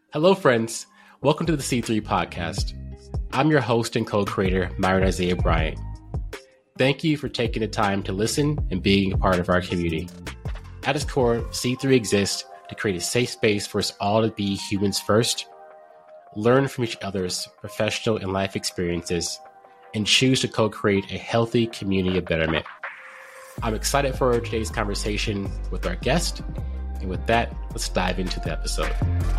Hello, friends. Welcome to the C3 podcast. I'm your host and co-creator, Myron Isaiah Bryant. Thank you for taking the time to listen and being a part of our community. At its core, C3 exists to create a safe space for us all to be humans first, learn from each other's professional and life experiences, and choose to co-create a healthy community of betterment. I'm excited for today's conversation with our guest. And with that, let's dive into the episode.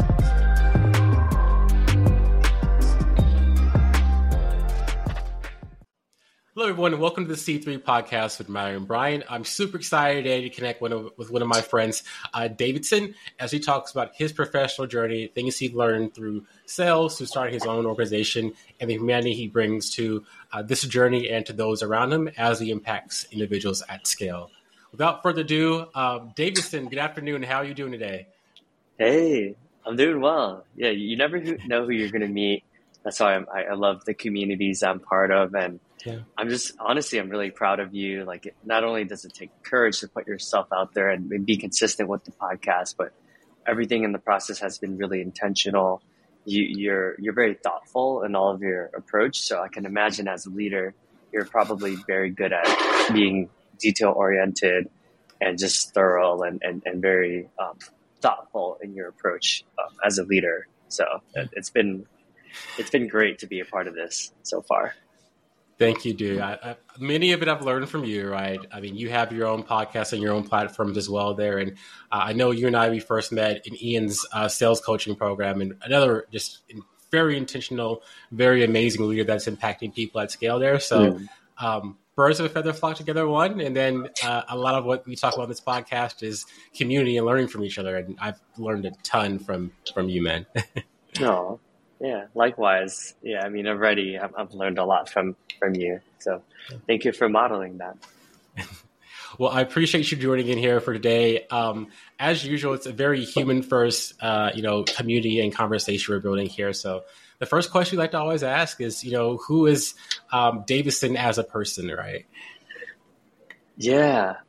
Hello, everyone, and welcome to the C3 podcast with Myron Bryant. I'm super excited today to connect with one of my friends, Davidson, as he talks about his professional journey, things he learned through sales, through starting his own organization, and the humanity he brings to this journey and to those around him as he impacts individuals at scale. Without further ado, Davidson, good afternoon. How are you doing today? Hey, I'm doing well. Yeah, you never know who you're going to meet. That's why I love the communities I'm part of, and I'm really proud of you. Like, not only does it take courage to put yourself out there and be consistent with the podcast, but everything in the process has been really intentional. You're very thoughtful in all of your approach. So I can imagine as a leader, you're probably very good at being detail oriented and just thorough and very thoughtful in your approach as a leader. So it's been great to be a part of this so far. Thank you, dude. Many of it I've learned from you, right? I mean, you have your own podcast and your own platforms as well there. And I know you and we first met in Ian's sales coaching program, and another just very intentional, very amazing leader that's impacting people at scale there. So birds of a feather flock together one. And then a lot of what we talk about in this podcast is community and learning from each other. And I've learned a ton from you, man. No. Yeah, likewise. Yeah, I mean, already I've learned a lot from you. So thank you for modeling that. Well, I appreciate you joining in here for today. As usual, it's a very human first, community and conversation we're building here. So the first question we like to always ask is, who is Davidson as a person, right? Yeah.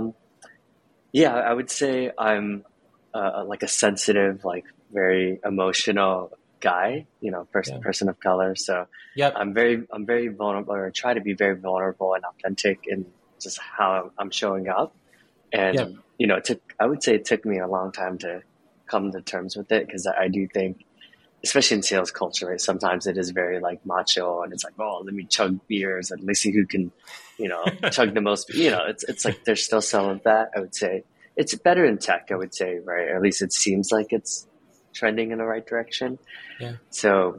I would say I'm like a sensitive, like very emotional guy, person of color. So I'm very vulnerable, or try to be very vulnerable and authentic in just how I'm showing up. And, it took me a long time to come to terms with it, because I do think, especially in sales culture, right, sometimes it is very like macho, and it's like, oh, let me chug beers and let's see who can, chug the most, it's like there's still some of that. I would say it's better in tech, I would say, right? Or at least it seems like it's trending in the right direction. So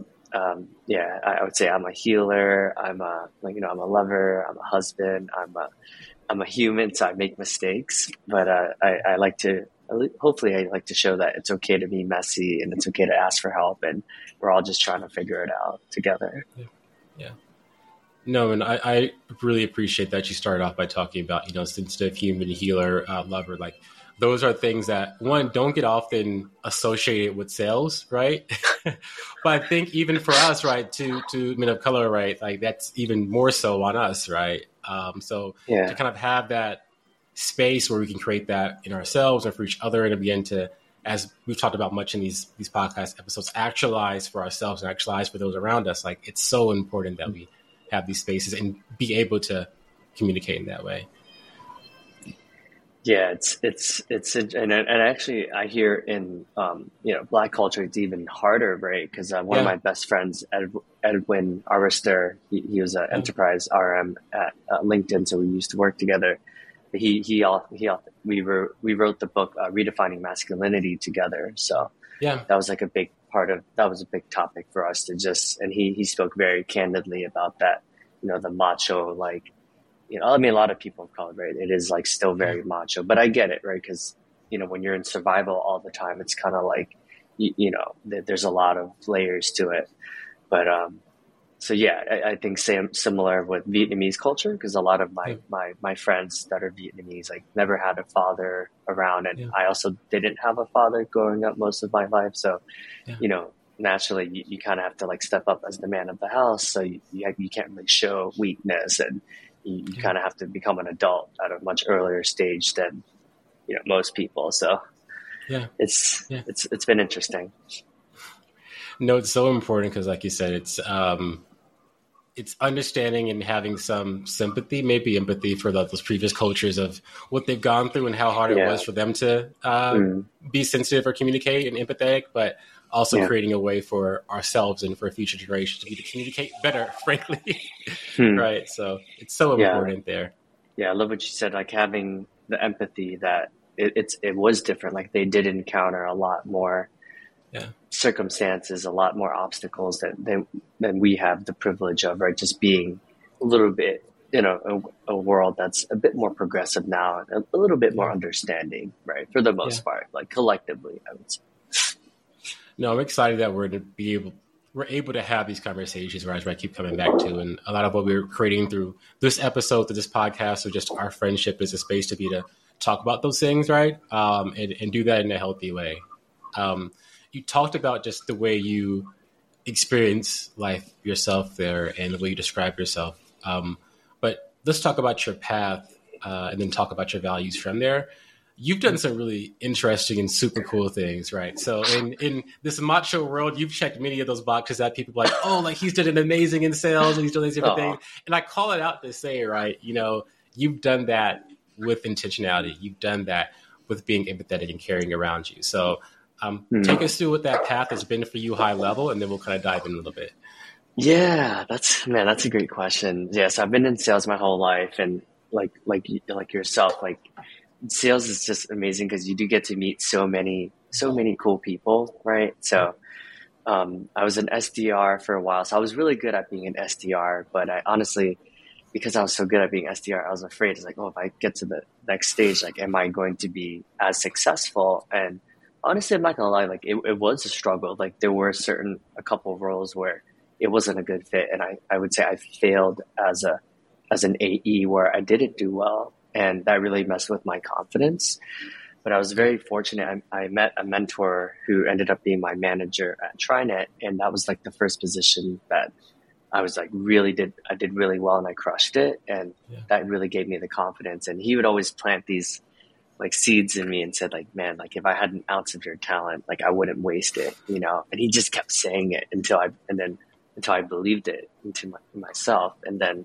I would say I'm a healer. I'm a lover. I'm a husband. I'm a human. So I make mistakes, but I like to show that it's okay to be messy and it's okay to ask for help, and we're all just trying to figure it out together. Yeah. No, and I really appreciate that you started off by talking about, sensitive, human, healer, lover, like those are things that, one, don't get often associated with sales, right? But I think even for us, right, to men of color, right, like that's even more so on us, right? To kind of have that space where we can create that in ourselves and for each other, and begin to, as we've talked about much in these podcast episodes, actualize for ourselves and actualize for those around us. Like, it's so important that we have these spaces and be able to communicate in that way. Yeah, and actually I hear in Black culture it's even harder, right? Because one of my best friends, Edwin Armister, he was an enterprise RM at LinkedIn, so we used to work together. We wrote the book Redefining Masculinity together. So that was like a big topic for us to and he spoke very candidly about that. The macho, like. A lot of people of color, right? It is like still very macho, but I get it, right? Because, when you're in survival all the time, it's kind of like, there's a lot of layers to it. But, I think similar with Vietnamese culture, because a lot of my friends that are Vietnamese, like never had a father around. And I also didn't have a father growing up most of my life. So, naturally you kind of have to like step up as the man of the house. So you can't really show weakness, and you kind of have to become an adult at a much earlier stage than most people. So it's been interesting. No, it's so important because, like you said, it's understanding and having some sympathy, maybe empathy for those previous cultures of what they've gone through and how hard it was for them to be sensitive or communicate and empathetic, but also creating a way for ourselves and for future generations to be to communicate better, frankly. Right. So it's so important there. Yeah, I love what you said, like having the empathy that it was different. Like they did encounter a lot more circumstances, a lot more obstacles than we have the privilege of, right? Just being a little bit, a world that's a bit more progressive now, and a little bit more understanding, right? For the most part, like collectively, I would say. No, I'm excited that we're able to have these conversations, right? I keep coming back to, and a lot of what we're creating through this episode, through this podcast, or just our friendship is a space to be to talk about those things, right? And do that in a healthy way. You talked about just the way you experience life yourself there and the way you describe yourself. But let's talk about your path and then talk about your values from there. You've done some really interesting and super cool things, right? So in this macho world, you've checked many of those boxes that people are like, oh, like he's done an amazing in sales and he's doing these different things. And I call it out to say, right, you've done that with intentionality. You've done that with being empathetic and caring around you. So take us through what that path has been for you high level, and then we'll kind of dive in a little bit. Yeah, that's a great question. Yes, I've been in sales my whole life, and like yourself, like sales is just amazing because you do get to meet so many cool people, right? So I was an SDR for a while, so I was really good at being an SDR, but I honestly, because I was so good at being SDR, I was afraid. It's like, oh, if I get to the next stage, like, am I going to be as successful? And honestly, I'm not gonna lie, like it was a struggle. Like there were a couple of roles where it wasn't a good fit, and I would say I failed as an AE where I didn't do well, and that really messed with my confidence. But I was very fortunate. I met a mentor who ended up being my manager at TriNet, and that was like the first position that I was like I did really well, and I crushed it, and that really gave me the confidence. And he would always plant these like seeds in me and said, like, man, like if I had an ounce of your talent, like I wouldn't waste it, And he just kept saying it until I believed it into myself, and then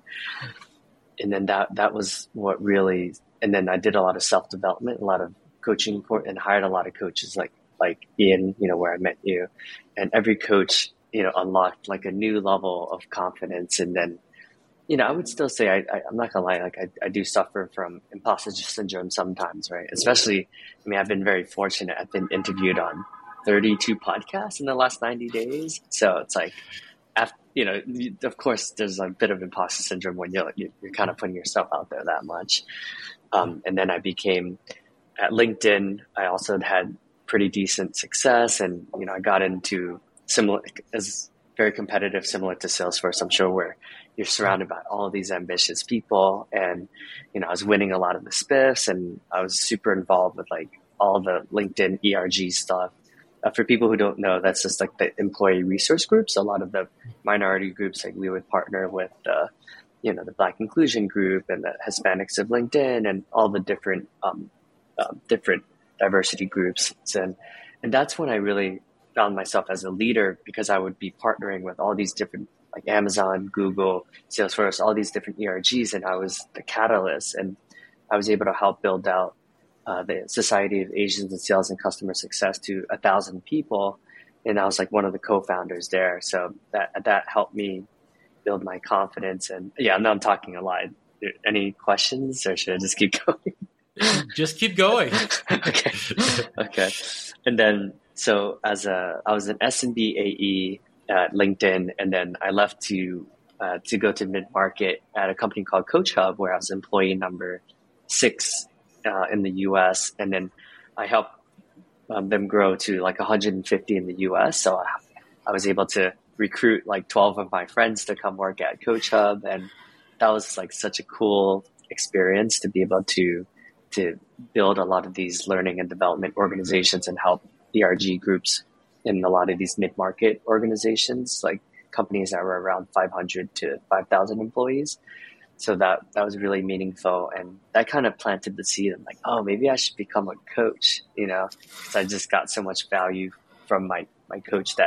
that was what really. And then I did a lot of self development, a lot of coaching, and hired a lot of coaches like Ian, where I met you, and every coach, unlocked like a new level of confidence. And then, I would still say I'm not gonna lie, like I do suffer from imposter syndrome sometimes, right? Especially, I've been very fortunate. I've been interviewed on 32 podcasts in the last 90 days, so it's like, of course, there's a bit of imposter syndrome when you're kind of putting yourself out there that much. And then I became at LinkedIn. I also had pretty decent success, and I got into very competitive, similar to Salesforce, I'm sure, where you're surrounded by all of these ambitious people, and I was winning a lot of the spiffs, and I was super involved with like all the LinkedIn ERG stuff. For people who don't know, that's just like the employee resource groups. A lot of the minority groups, like we would partner with the Black Inclusion Group and the Hispanics of LinkedIn and all the different diversity groups. And that's when I really found myself as a leader, because I would be partnering with all these different, like Amazon, Google, Salesforce, all these different ERGs, and I was the catalyst, and I was able to help build out the Society of Asians in Sales and Customer Success to 1,000 people, and I was like one of the co-founders there. So that helped me build my confidence. And yeah, now I'm talking a lot. Any questions, or should I just keep going? Just keep going. Okay. And then, so I was an S&B AE at LinkedIn, and then I left to go to mid-market at a company called Coach Hub, where I was employee number 6 in the US. And then I helped them grow to like 150 in the US. So I was able to recruit like 12 of my friends to come work at Coach Hub. And that was like such a cool experience to be able to build a lot of these learning and development organizations and help ERG groups in a lot of these mid-market organizations, like companies that were around 500 to 5,000 employees. So that was really meaningful. And that kind of planted the seed. I'm like, oh, maybe I should become a coach, So I just got so much value from my coach that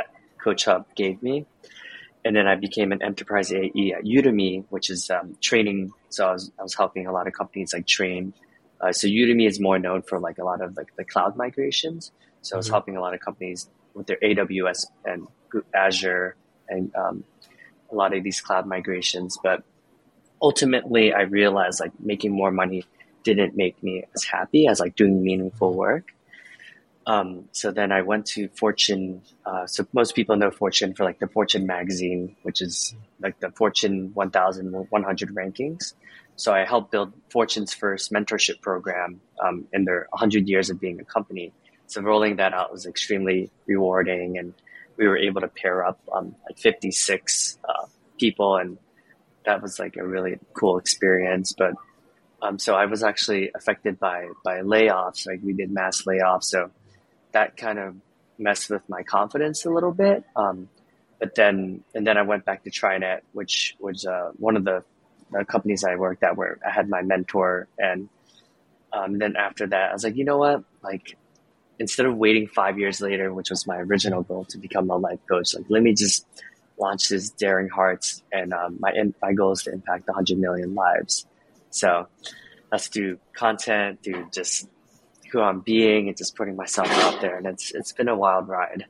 Coach Hub gave me. And then I became an enterprise AE at Udemy, which is training. So I was helping a lot of companies like train. So Udemy is more known for like a lot of like the cloud migrations. So I was helping a lot of companies with their AWS and Azure and a lot of these cloud migrations. But ultimately, I realized like making more money didn't make me as happy as like doing meaningful work. So then I went to Fortune. So most people know Fortune for like the Fortune magazine, which is like the Fortune 1,100 rankings. So I helped build Fortune's first mentorship program in their 100 years of being a company. So rolling that out was extremely rewarding, and we were able to pair up like 56 people, and that was like a really cool experience. But so I was actually affected by layoffs. Like we did mass layoffs, so that kind of messed with my confidence a little bit. But then I went back to TriNet, which was one of the companies I worked at where I had my mentor. And then after that, I was like, you know what? Like, instead of waiting 5 years later, which was my original goal to become a life coach, like, let me just launch this Daring Hearts. And my goal is to impact 100 million lives. So that's through content, through just who I'm being and just putting myself out there. And it's been a wild ride.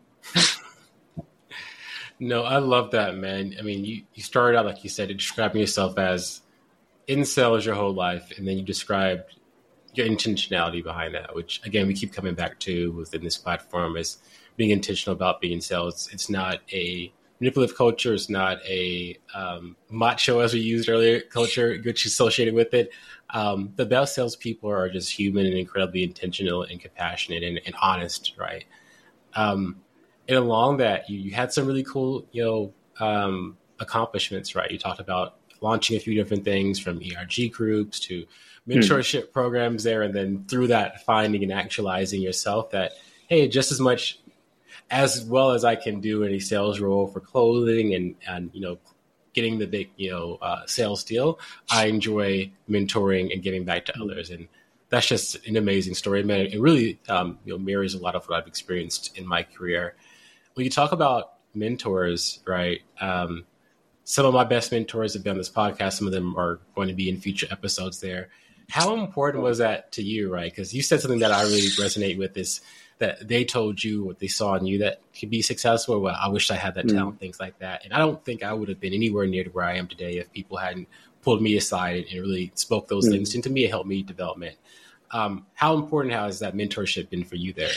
No, I love that, man. I mean, you started out, like you said, describing yourself as in sales your whole life, and then you described your intentionality behind that, which, again, we keep coming back to within this platform is being intentional about being in sales. It's not a manipulative culture. It's not a macho, as we used earlier, culture, which is associated with it. The best salespeople are just human and incredibly intentional and compassionate and honest, right? And along that, you had some really cool, accomplishments, right? You talked about launching a few different things from ERG groups to mentorship programs there. And then through that, finding and actualizing yourself that, hey, just as much as well as I can do in a sales role for clothing and getting the big, sales deal, I enjoy mentoring and giving back to others. And that's just an amazing story, man. It really, mirrors a lot of what I've experienced in my career. When you talk about mentors, right? Some of my best mentors have been on this podcast. Some of them are going to be in future episodes there. How important was that to you, right? Because you said something that I really resonate with is that they told you what they saw in you that could be successful. Well, I wish I had that talent, things like that. And I don't think I would have been anywhere near to where I am today if people hadn't pulled me aside and really spoke those things into me and helped me development. How important has that mentorship been for you there?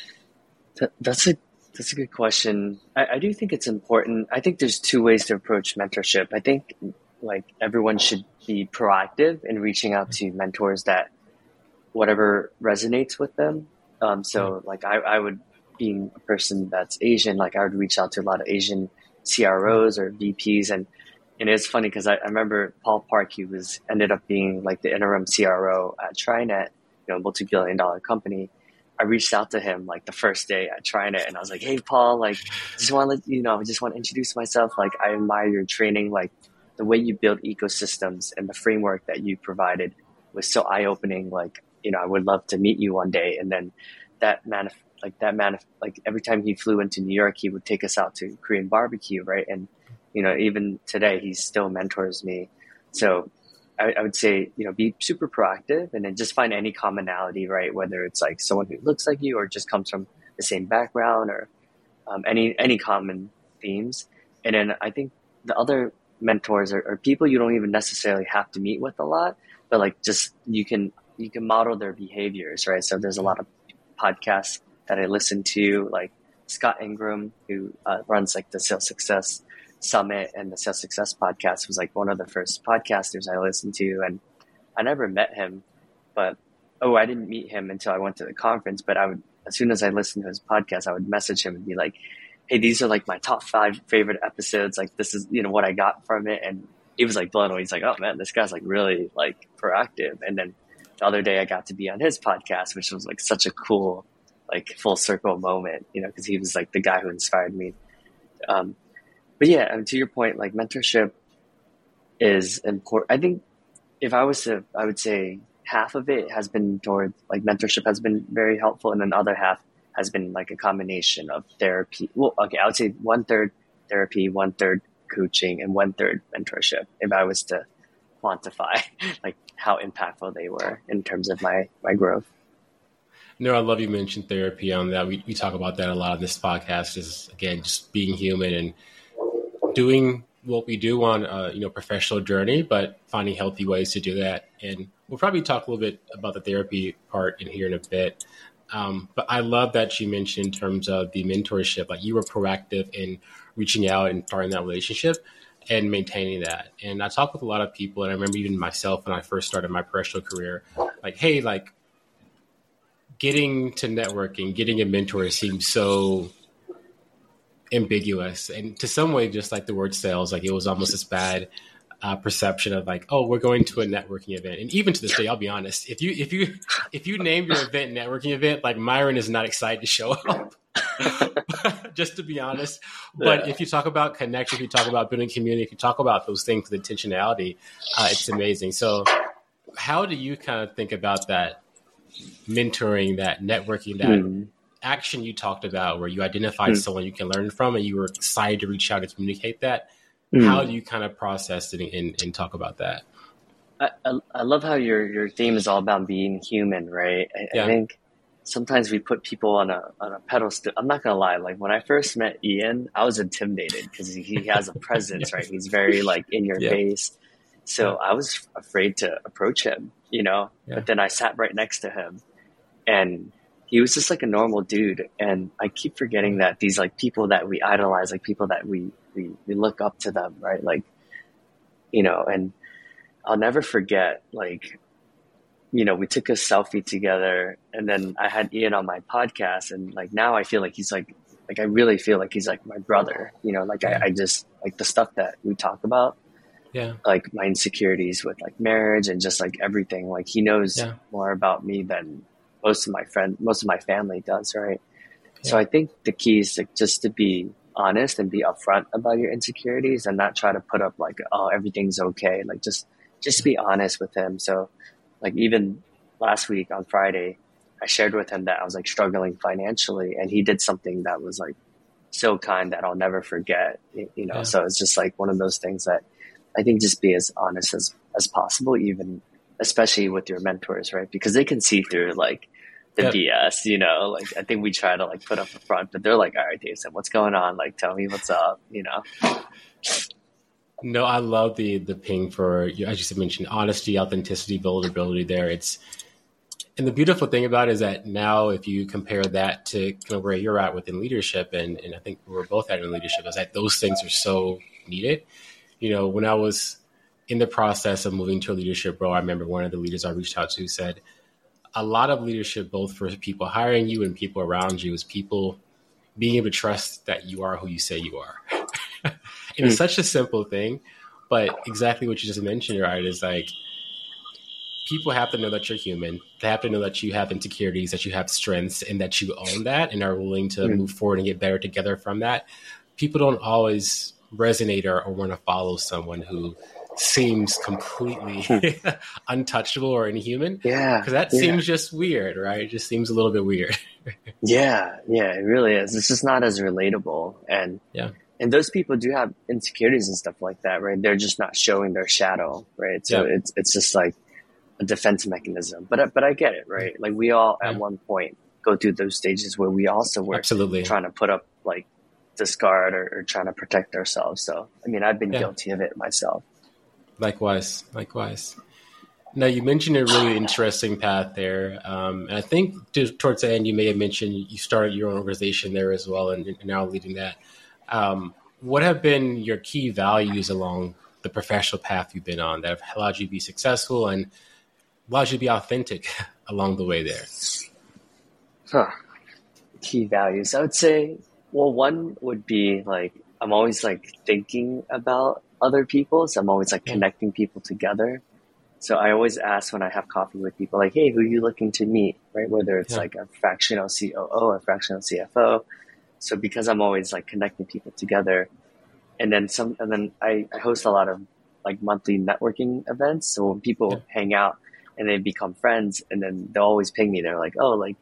That's a good question. I do think it's important. I think there's two ways to approach mentorship. I think like everyone should be proactive in reaching out to mentors that whatever resonates with them. So like I would, being a person that's Asian, like I would reach out to a lot of Asian CROs or VPs. And it's funny because I remember Paul Park, he ended up being like the interim CRO at TriNet, multi-billion-dollar company. I reached out to him like the first day at TriNet and I was like, hey, Paul, like, just want to let you know, I just want to introduce myself. Like, I admire your training. Like, the way you build ecosystems and the framework that you provided was so eye-opening. Like, I would love to meet you one day. And then like every time he flew into New York, he would take us out to Korean barbecue, right? And, even today, he still mentors me. So I would say, be super proactive and then just find any commonality, right? Whether it's like someone who looks like you or just comes from the same background or any common themes. And then I think the other mentors are people you don't even necessarily have to meet with a lot, but like just you can model their behaviors, right? So there's a lot of podcasts that I listen to, like Scott Ingram, who runs like the Sales Success Summit, and the Sales Success podcast was like one of the first podcasters I listened to. And I never met him, but I didn't meet him until I went to the conference. But as soon as I listened to his podcast, I would message him and be like, hey, these are like my top 5 favorite episodes. Like, this is, what I got from it. And he was like blown away. He's like, oh man, this guy's like really like proactive. And then the other day I got to be on his podcast, which was like such a cool, like full circle moment, because he was like the guy who inspired me. But yeah, to your point, like mentorship is important. I think if I would say half of it has been toward like mentorship has been very helpful, and then the other half has been like a combination of therapy. Well, okay, I would say 1/3 therapy, 1/3 coaching, and 1/3 mentorship. If I was to quantify like how impactful they were in terms of my growth. No, I love you mentioned therapy on that. We talk about that a lot on this podcast is, again, just being human and doing what we do on a professional journey, but finding healthy ways to do that. And we'll probably talk a little bit about the therapy part in here in a bit. But I love that you mentioned in terms of the mentorship, like you were proactive in reaching out and starting that relationship and maintaining that. And I talk with a lot of people, and I remember even myself when I first started my professional career, like, hey, like getting to networking, getting a mentor seems so ambiguous. And to some way, just like the word sales, like it was almost this bad perception of like, oh, we're going to a networking event. And even to this day, I'll be honest, if you name your event networking event, like Myron is not excited to show up. Just to be honest. But if you talk about connection, if you talk about building community, if you talk about those things with intentionality, it's amazing. So how do you kind of think about that mentoring, that networking, that action you talked about where you identified someone you can learn from and you were excited to reach out and communicate that? How do you kind of process it and talk about that? I love how your theme is all about being human, right? I think sometimes we put people on a pedestal. I'm not gonna lie. Like when I first met Ian, I was intimidated because he has a presence, right? He's very like in your face. So I was afraid to approach him, but then I sat right next to him and he was just like a normal dude. And I keep forgetting that these like people that we idolize, like people that we look up to them, right? Like, and I'll never forget, like, we took a selfie together and then I had Ian on my podcast and like, now I feel like he's like I really feel like he's like my brother, like I just like the stuff that we talk about, like my insecurities with like marriage and just like everything, like he knows more about me than most of my family does. Right. So I think the key is just to be honest and be upfront about your insecurities and not try to put up like, oh, everything's okay. Like just be honest with him. So like even last week on Friday, I shared with him that I was like struggling financially and he did something that was like so kind that I'll never forget, So it's just like one of those things that I think just be as honest as possible, even especially with your mentors, right? Because they can see through like the BS, like I think we try to like put up a front, but they're like, all right, Davidson, what's going on? Like, tell me what's up, No, I love the ping for, as you mentioned, honesty, authenticity, vulnerability there. And the beautiful thing about it is that now if you compare that to kind of where you're at within leadership, and I think we're both at in leadership, is that those things are so needed. When I was in the process of moving to a leadership role, I remember one of the leaders I reached out to said, a lot of leadership, both for people hiring you and people around you, is people being able to trust that you are who you say you are. And it's such a simple thing, but exactly what you just mentioned, right, is like people have to know that you're human. They have to know that you have insecurities, that you have strengths, and that you own that and are willing to move forward and get better together from that. People don't always resonate or want to follow someone who seems completely untouchable or inhuman. Yeah. Because that seems just weird, right? It just seems a little bit weird. Yeah, it really is. It's just not as relatable. And those people do have insecurities and stuff like that, right? They're just not showing their shadow, right? So it's just like a defense mechanism. But I get it, right? Like we all at one point go through those stages where we also were trying to put up like this guard or trying to protect ourselves. So, I mean, I've been guilty of it myself. Likewise. Now, you mentioned a really interesting path there. And I think towards the end, you may have mentioned you started your own organization there as well and now leading that. What have been your key values along the professional path you've been on that have allowed you to be successful and allowed you to be authentic along the way there? Key values. I would say, well, one would be like, I'm always like thinking about other people. So I'm always like connecting people together. So I always ask when I have coffee with people, like, hey, who are you looking to meet, right? Whether it's like a fractional COO or fractional CFO. So because I'm always like connecting people together, and then I host a lot of like monthly networking events. So when people hang out and they become friends, and then they'll always ping me, they're like, oh, like,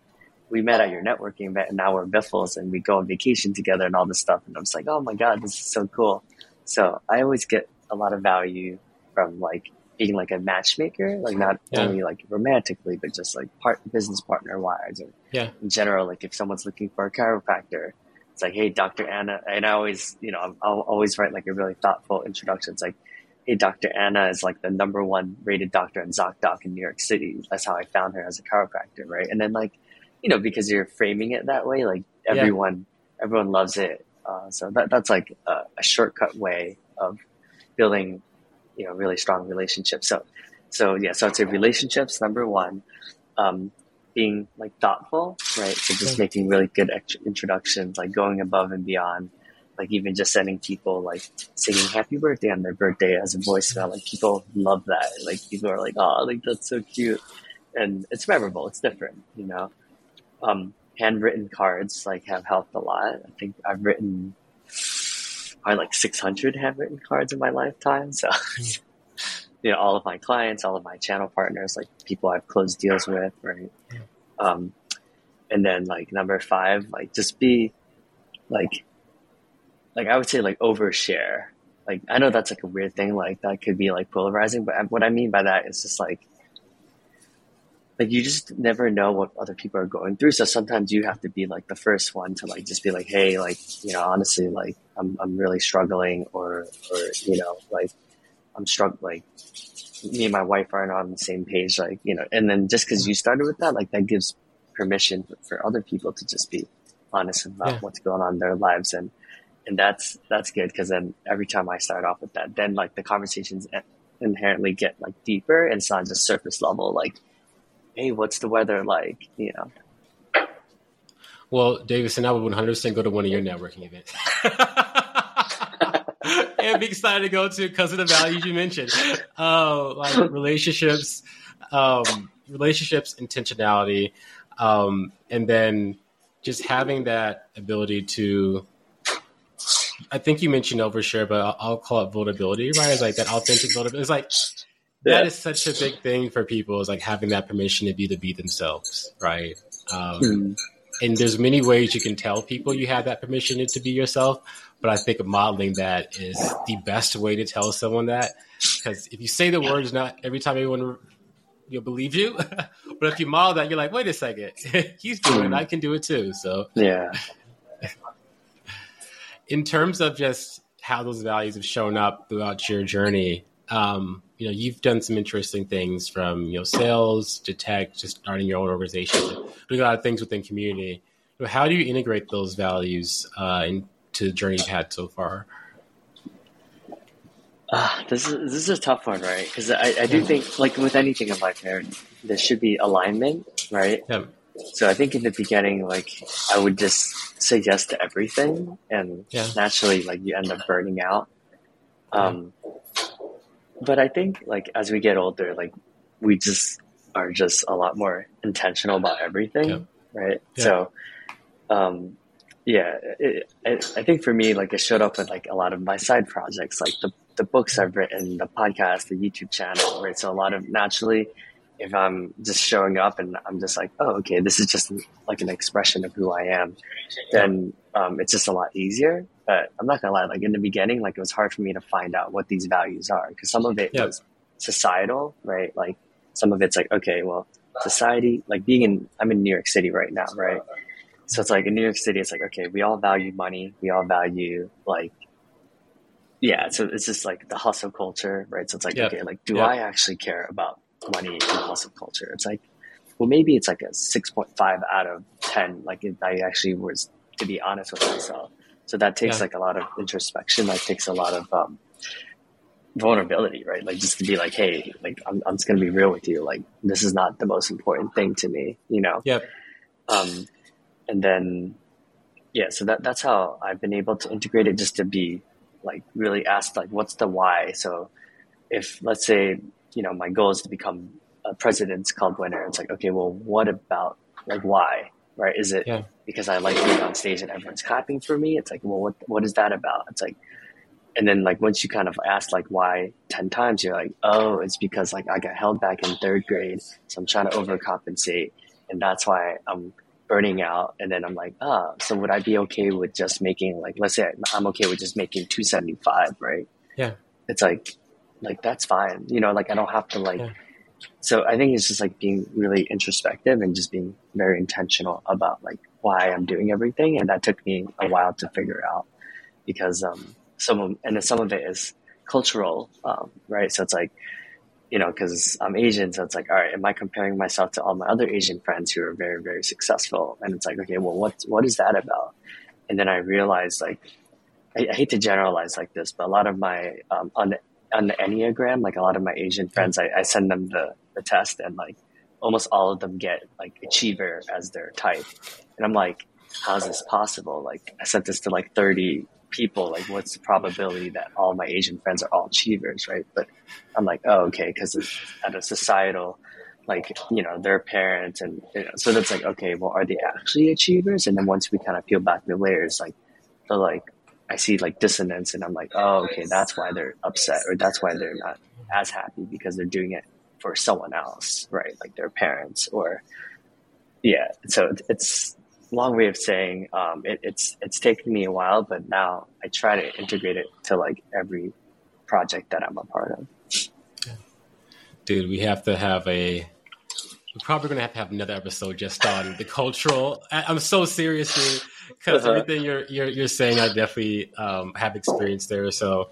we met at your networking event and now we're Biffles and we go on vacation together and all this stuff. And I'm just like, oh my God, this is so cool. So I always get a lot of value from like being like a matchmaker, like not only like romantically, but just like business partner wise, or in general, like if someone's looking for a chiropractor, it's like, hey, Dr. Anna. And I always, I'll always write like a really thoughtful introduction. It's like, hey, Dr. Anna is like the #1 rated doctor in ZocDoc in New York City. That's how I found her as a chiropractor. Right. And then like, because you're framing it that way, like everyone loves it. So that's like a shortcut way of building, really strong relationships. So I'd say relationships, #1, being like thoughtful, right? So just making really good introductions, like going above and beyond, like even just sending people like singing happy birthday on their birthday as a voicemail. Like people love that. Like people are like, oh, like that's so cute. And it's memorable. It's different, handwritten cards like have helped a lot. I think I've written probably like 600 handwritten cards in my lifetime. So, all of my clients, all of my channel partners, like people I've closed deals with, right? And then like #5, like just be like I would say like overshare. Like I know that's like a weird thing, like that could be like polarizing, but what I mean by that is just like you just never know what other people are going through. So sometimes you have to be like the first one to like just be like, hey, like, honestly, like I'm really struggling, or like I'm struggling, like me and my wife aren't on the same page, like, and then just because you started with that, like that gives permission for other people to just be honest about what's going on in their lives. And that's good, because then every time I start off with that, then like the conversations inherently get like deeper, and it's not just surface level, like, hey, what's the weather like? Well, Davison, I would 100% go to one of your networking events. And be excited to go to because of the values you mentioned. Like relationships, intentionality, and then just having that ability to, I think you mentioned overshare, but I'll call it vulnerability, right? It's like that authentic vulnerability. It's like, that is such a big thing for people, is like having that permission to be themselves, right? And there's many ways you can tell people you have that permission to be yourself, but I think modeling that is the best way to tell someone that, because if you say the words, not every time everyone believe you, but if you model that, you're like, wait a second, he's doing it, I can do it too. So in terms of just how those values have shown up throughout your journey, you've done some interesting things from, sales to tech, just starting your own organization, doing a lot of things within community. How do you integrate those values into the journey you've had so far? This is a tough one, right? Because I do think, like with anything in life, there should be alignment, right? Yeah. So I think in the beginning, like I would just say yes to everything, and naturally, like you end up burning out. But I think like as we get older, like we just are just a lot more intentional about everything, right? Yeah. So, I think for me, like it showed up with like a lot of my side projects, like the books I've written, the podcast, the YouTube channel, right? So a lot of naturally, if I'm just showing up and I'm just like, oh, okay, this is just like an expression of who I am, then it's just a lot easier. But I'm not gonna lie, like in the beginning, like it was hard for me to find out what these values are, because some of it was societal, right? Like some of it's like, okay, well, society, like I'm in New York City right now, right? So it's like in New York City, it's like, okay, we all value money. We all value like, so it's just like the hustle culture, right? So it's like, okay, like, do I actually care about money and hustle culture? It's like, well, maybe it's like a 6.5 out of 10. Like if I actually was to be honest with myself. So that takes like a lot of introspection. That takes a lot of vulnerability, right? Like just to be like, hey, like I'm just gonna be real with you. Like this is not the most important thing to me, Yep. And then, so that's how I've been able to integrate it, just to be like really asked, like, what's the why? So if let's say, my goal is to become a President's Club winner, it's like, okay, well, what about like why? Right? Is it because I like being on stage and everyone's clapping for me? It's like, well, what is that about? It's like, and then like once you kind of ask like why 10 times, you're like, oh, it's because like I got held back in third grade, so I'm trying to overcompensate, and that's why I'm burning out. And then I'm like, so would I be okay with just making, like, let's say I'm okay with just making 275, right? Yeah. It's like that's fine. Like I don't have to like, Yeah. so I think it's just like being really introspective and just being very intentional about like why I'm doing everything. And that took me a while to figure out because, some of it is cultural, right? So it's like, because I'm Asian, so it's like, all right, am I comparing myself to all my other Asian friends who are very, very successful? And it's like, okay, well, what is that about? And then I realized, like, I hate to generalize like this, but a lot of my on the Enneagram, like a lot of my Asian friends, I send them the test, and like almost all of them get like achiever as their type, and I'm like, how is this possible? Like, I sent this to like 30 people, like what's the probability that all my Asian friends are all achievers, right? But I'm like, oh, okay, because at a societal, like, their parents, and so that's like, okay, well, are they actually achievers? And then once we kind of peel back the layers, like they're like, I see like dissonance, and I'm like, oh, okay, that's why they're upset, or that's why they're not as happy, because they're doing it for someone else, right? Like their parents, or yeah. So it's a long way of saying it's taken me a while, but now I try to integrate it to like every project that I'm a part of. Dude, we're probably going to have another episode just on the cultural. I'm so serious because everything you're saying, I definitely have experience there. So,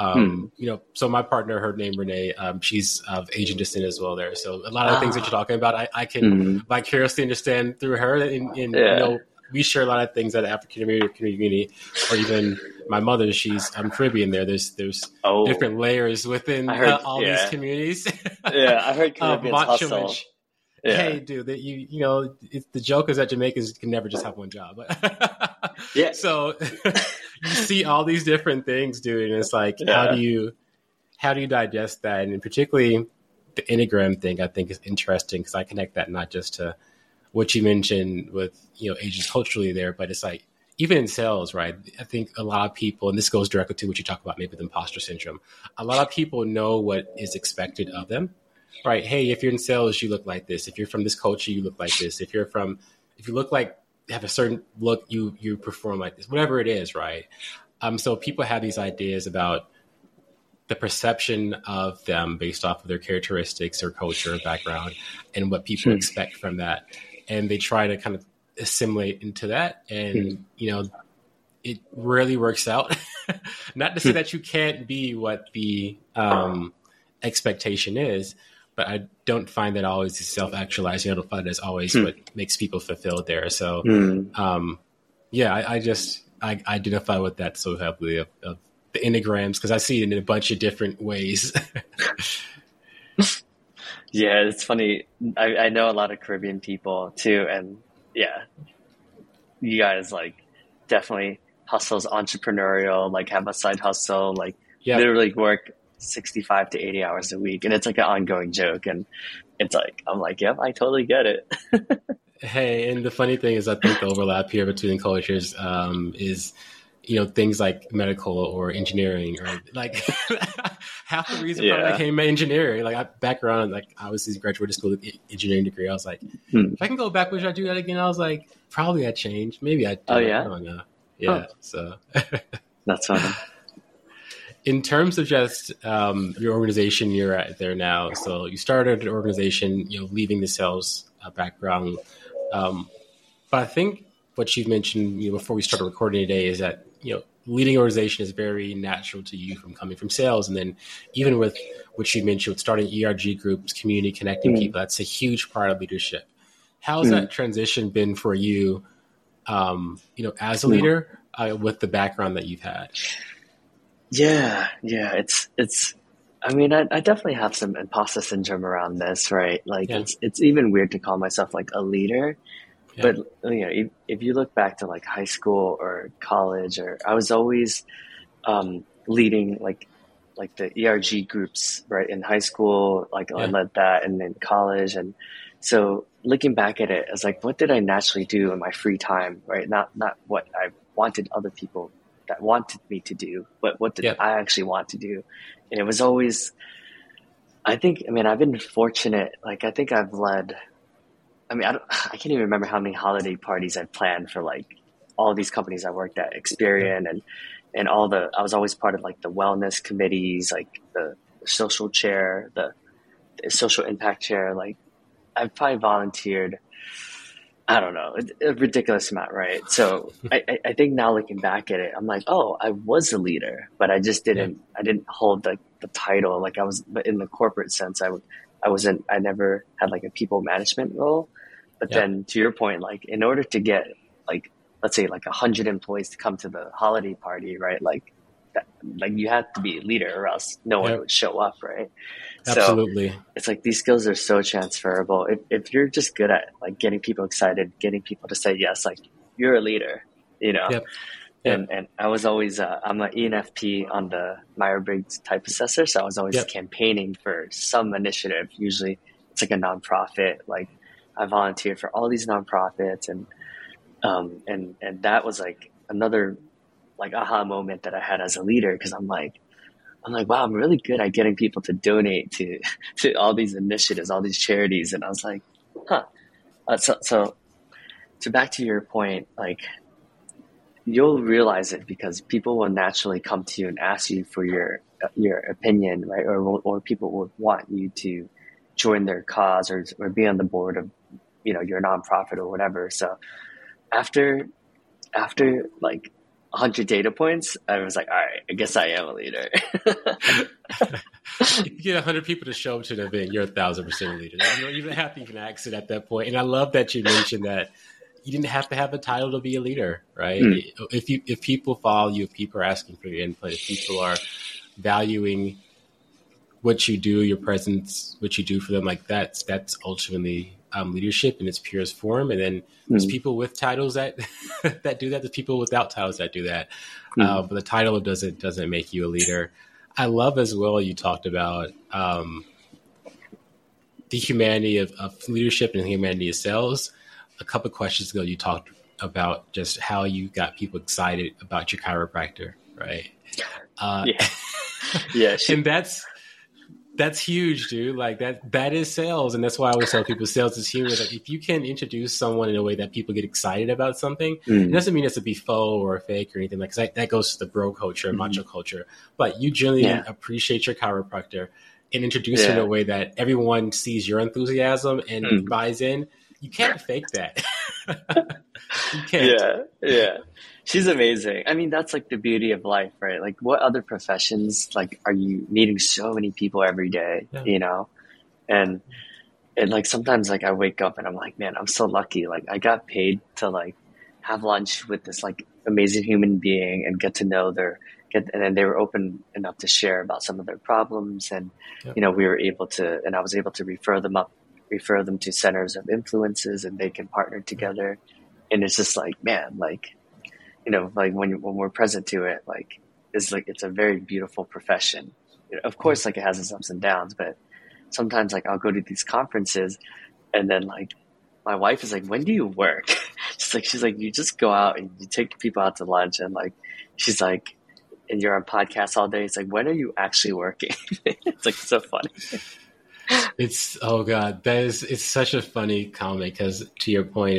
so my partner, her name Renee, she's of Asian descent as well there. So a lot of the things that you're talking about, I can vicariously understand through her. And we share a lot of things at the African American community, or even my mother, I'm Caribbean there. There's different layers within all these communities. Yeah, I heard Caribbeans hustle. Yeah. Hey, dude, the joke is that Jamaicans can never just have one job. Yeah. So you see all these different things, dude, and it's like, how do you digest that? And particularly the Enneagram thing, I think is interesting because I connect that not just to what you mentioned with, Asians culturally there, but it's like, even in sales, right? I think a lot of people, and this goes directly to what you talk about, maybe the imposter syndrome. A lot of people know what is expected of them. Right. Hey, if you're in sales, you look like this. If you're from this culture, you look like this. If you look like, have a certain look, you perform like this, whatever it is. Right. So people have these ideas about the perception of them based off of their characteristics or culture or background and what people expect from that. And they try to kind of assimilate into that. And, it rarely works out. Not to say that you can't be what the expectation is, but I don't find that always is self-actualizing. I don't find that as always what makes people fulfilled there. So, I identify with that so heavily of the Enneagrams because I see it in a bunch of different ways. Yeah, it's funny. I know a lot of Caribbean people too, and yeah, you guys like definitely hustles entrepreneurial, like have a side hustle, like literally work 65 to 80 hours a week. And it's like an ongoing joke. And it's like, I'm like, yep, I totally get it. Hey, and the funny thing is I think the overlap here between cultures is, things like medical or engineering or like half the reason why I became engineering, like background, like I was graduated school with engineering degree. I was like, if I can go back, would I do that again? I was like, probably I'd change. Maybe I'd do it. I don't know. Yeah. So that's funny. In terms of just your organization you're at there now, so you started an organization, leaving the sales background. But I think what you've mentioned before we started recording today is that, leading an organization is very natural to you from coming from sales. And then even with what you mentioned with starting ERG groups, community connecting people, that's a huge part of leadership. How's that transition been for you, as a leader with the background that you've had? Yeah. It's, I mean, I definitely have some imposter syndrome around this, right? Like it's even weird to call myself like a leader, but if you look back to like high school or college, or I was always, leading like the ERG groups, right? In high school, like I led that, and then college. And so looking back at it, I was like, what did I naturally do in my free time, right? Not what I wanted other people that wanted me to do, but what did I actually want to do? And it was always, I've been fortunate. Like, I think I've led I mean, I can't even remember how many holiday parties I planned for like all these companies I worked at, Yeah. Experian and I was always part of like the wellness committees, like the social chair, the social impact chair. Like I've probably volunteered, I don't know, a ridiculous amount, right? So I think now looking back at it, I'm like, oh, I was a leader, but Yeah. I didn't hold the title. Like I was, but in the corporate sense, I never had like a people management role. But Yep. then to your point, like in order to get like, let's say like 100 employees to come to the holiday party, right? Like that, like you had to be a leader or else no one Yep. would show up, right? So Absolutely. it's like these skills are so transferable. If you're just good at like getting people excited, getting people to say yes, like you're a leader, you know. Yep. Yep. And I was always I'm an ENFP on the Myers-Briggs type assessor, so I was always Yep. campaigning for some initiative. Usually it's like a nonprofit. Like I volunteered for all these nonprofits, and that was like another like aha moment that I had as a leader because I'm like, wow, I'm really good at getting people to donate to to all these initiatives, all these charities, and I was like, huh. So back to your point, like you'll realize it because people will naturally come to you and ask you for your opinion, right? Or people would want you to join their cause or be on the board of your nonprofit or whatever. So after like 100 data points, I was like, all right, I guess I am a leader. If you get 100 people to show up to an event, you're 1,000% a leader. You don't even have to even ask it at that point. And I love that you mentioned that you didn't have to have a title to be a leader, right? Mm, If people follow you, if people are asking for your input, if people are valuing what you do, your presence, what you do for them, like that's ultimately leadership in its purest form. And then there's mm, people with titles that that do that. There's people without titles that do that. mm, But the title doesn't make you a leader. I love as well. You talked about the humanity of leadership and the humanity of sales. A couple of questions ago, you talked about just how you got people excited about your chiropractor, right? yeah, yeah. And that's huge, dude. Like that is sales. And that's why I always tell people sales is human. Like if you can introduce someone in a way that people get excited about something, it Mm, doesn't mean it's to be faux or fake or anything like that goes to the bro culture and mm, macho culture. But you genuinely yeah, appreciate your chiropractor and introduce her in a yeah. way that everyone sees your enthusiasm and Mm. buys in. You can't fake that. You can't. Yeah, yeah. She's amazing. I mean, that's like the beauty of life, right? Like what other professions like are you meeting so many people every day, Yeah. you know? And and like sometimes like I wake up and I'm like, man, I'm so lucky. Like I got paid to like have lunch with this like amazing human being and get to know and then they were open enough to share about some of their problems and Yeah. we were able to and I was able to refer them to centers of influences and they can partner together. And it's just like, man, like like when we're present to it, like it's a very beautiful profession. Of Yeah. course, like it has its ups and downs, but sometimes like I'll go to these conferences, and then like my wife is like, "When do you work?" She's like, "You just go out and you take people out to lunch," and like she's like, "And you're on podcasts all day." It's like, when are you actually working? It's like so funny. It's oh god, it's such a funny comment because to your point,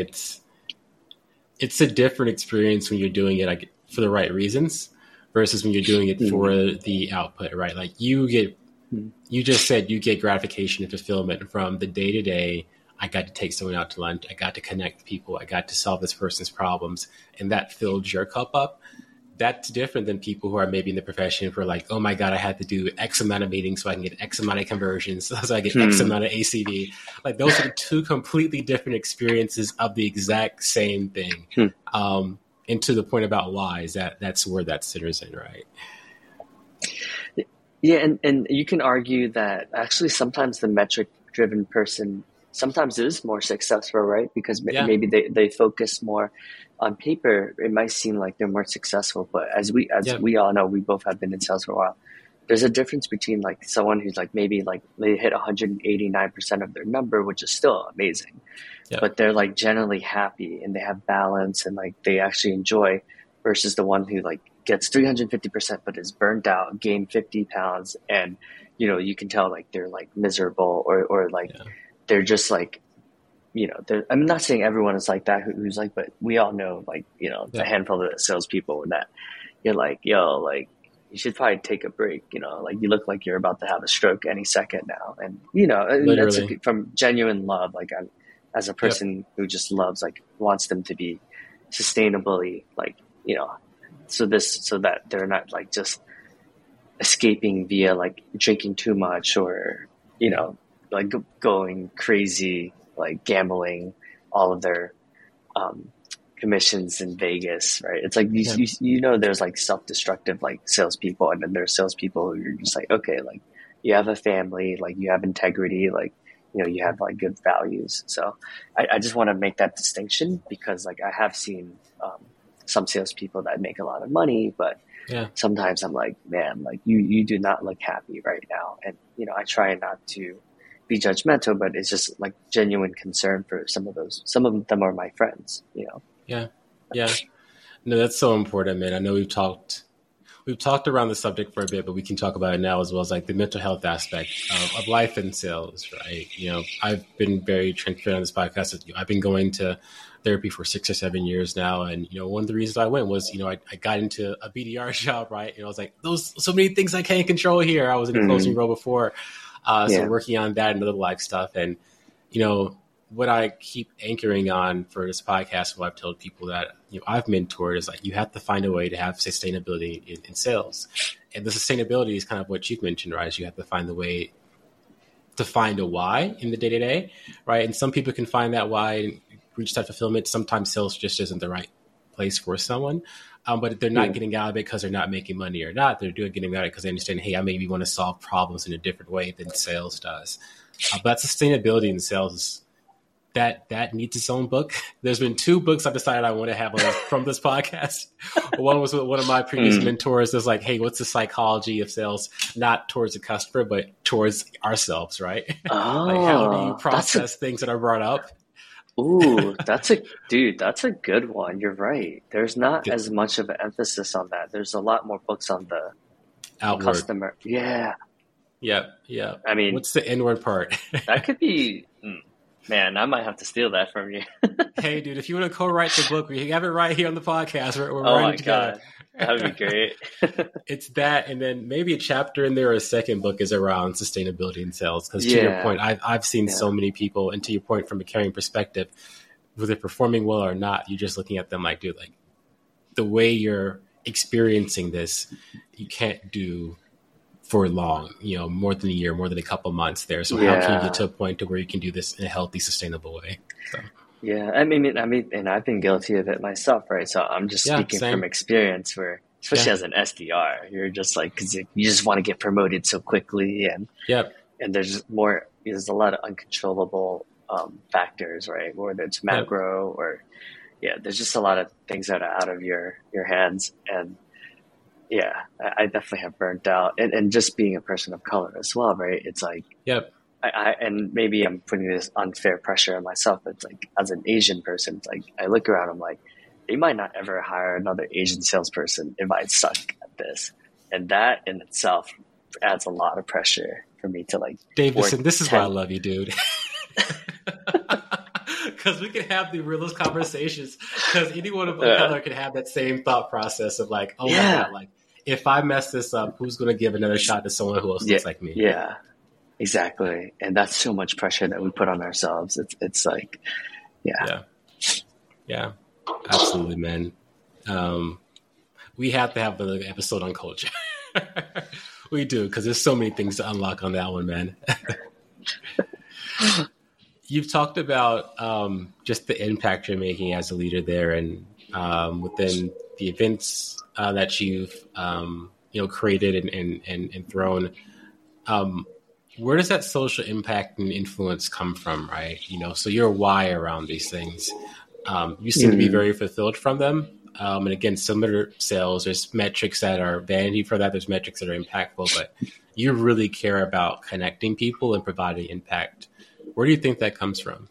it's a different experience when you're doing it like for the right reasons versus when you're doing it Mm, for the output, right? Like mm, you just said you get gratification and fulfillment from the day to day. I got to take someone out to lunch. I got to connect with people. I got to solve this person's problems, and that filled your cup up. That's different than people who are maybe in the profession who are like, oh my God, I had to do X amount of meetings so I can get X amount of conversions, so I get X mm, amount of ACV. Like those are two completely different experiences of the exact same thing. mm. And to the point about why is that's where that centers in, right? Yeah, and you can argue that actually sometimes the metric driven person sometimes is more successful, right? Because Yeah, maybe they focus more on paper. It might seem like they're more successful, but as yeah, we all know, we both have been in sales for a while. There's a difference between like someone who's like maybe like they hit 189% of their number, which is still amazing, yeah, but they're like generally happy and they have balance and like they actually enjoy versus the one who like gets 350% but is burnt out, gained 50 pounds, and you can tell like they're like miserable or like yeah, they're just like I'm not saying everyone is like that who's like, but we all know like, Yeah, a handful of salespeople that you're like, yo, like you should probably take a break, like you look like you're about to have a stroke any second now. And that's literally. from genuine love. Like as a Yep. person who just loves, like wants them to be sustainably like, so that they're not like just escaping via like drinking too much or, like going crazy, like gambling all of their um, commissions in Vegas, right? It's like Yep. there's like self-destructive like salespeople, and then there's salespeople who you're just like, okay, like you have a family, like you have integrity, like you have like good values. So I just want to make that distinction because like I have seen some salespeople that make a lot of money, but Yeah. sometimes I'm like, man, like you do not look happy right now, and I try not to be judgmental, but it's just like genuine concern for some of those. Some of them are my friends. Yeah. Yeah. No, that's so important, man. I know we've talked around the subject for a bit, but we can talk about it now as well as like the mental health aspect of life in sales, right? I've been very transparent on this podcast with you. I've been going to therapy for 6 or 7 years now. And, one of the reasons I went was, I got into a BDR job, right? I was like, those so many things I can't control here. I was in a closing role before. So Yeah. working on that and other life stuff. And, you know, what I keep anchoring on for this podcast, what I've told people that I've mentored is like you have to find a way to have sustainability in sales, and the sustainability is kind of what you've mentioned, right? Is you have to find the way to find a why in the day to day, right? And some people can find that why and reach that fulfillment. Sometimes sales just isn't the right place for someone, but they're not getting out of it because they're not making money or not. They're getting out of it because they understand, hey, I maybe want to solve problems in a different way than sales does. But sustainability in sales is that needs its own book. There's been 2 books I've decided I want to have from this podcast. One was with one of my previous mentors. That's like, hey, what's the psychology of sales? Not towards the customer, but towards ourselves, right? Like, how do you process things that are brought up? Ooh, that's a good one. You're right. There's not as much of an emphasis on that. There's a lot more books on the Outward. customer. Yeah. Yeah. I mean, what's the inward part? That could be. Man, I might have to steal that from you. Hey, dude, if you want to co-write the book, we have it right here on the podcast. We're Oh writing my together. God. That'd be great. It's that, and then maybe a chapter in there or a second book is around sustainability in sales. Because to your point, I've seen so many people, and to your point, from a caring perspective, whether they're performing well or not, you're just looking at them like, dude, like the way you're experiencing this, you can't do for long, more than a year, more than a couple months there. So how can you get to a point to where you can do this in a healthy, sustainable way? So. Yeah, I mean, and I've been guilty of it myself, right? So I'm just speaking from experience, where, especially as an SDR, you're just like, because you just want to get promoted so quickly, and there's a lot of uncontrollable factors, right? Whether it's macro or there's just a lot of things that are out of your hands, and I definitely have burnt out, and just being a person of color as well, right? It's like, and maybe I'm putting this unfair pressure on myself, but it's like, as an Asian person, it's like, I look around, I'm like, they might not ever hire another Asian salesperson if I suck at this. And that in itself adds a lot of pressure for me to like. Davison, this is why I love you, dude. Because we can have the realest conversations, because anyone of color can have that same thought process of like, oh my God, like if I mess this up, who's going to give another shot to someone who else looks like me? Yeah. Exactly. And that's so much pressure that we put on ourselves. It's like, Yeah, absolutely, man. We have to have another episode on culture. We do, because there's so many things to unlock on that one, man. You've talked about just the impact you're making as a leader there, and within the events that you've created and thrown. Where does that social impact and influence come from, right? So your why around these things, you seem to be very fulfilled from them. And again, similar to sales, there's metrics that are vanity for that. There's metrics that are impactful, but you really care about connecting people and providing impact. Where do you think that comes from?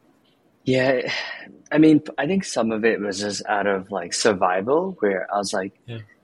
I mean, I think some of it was just out of like survival, where I was like,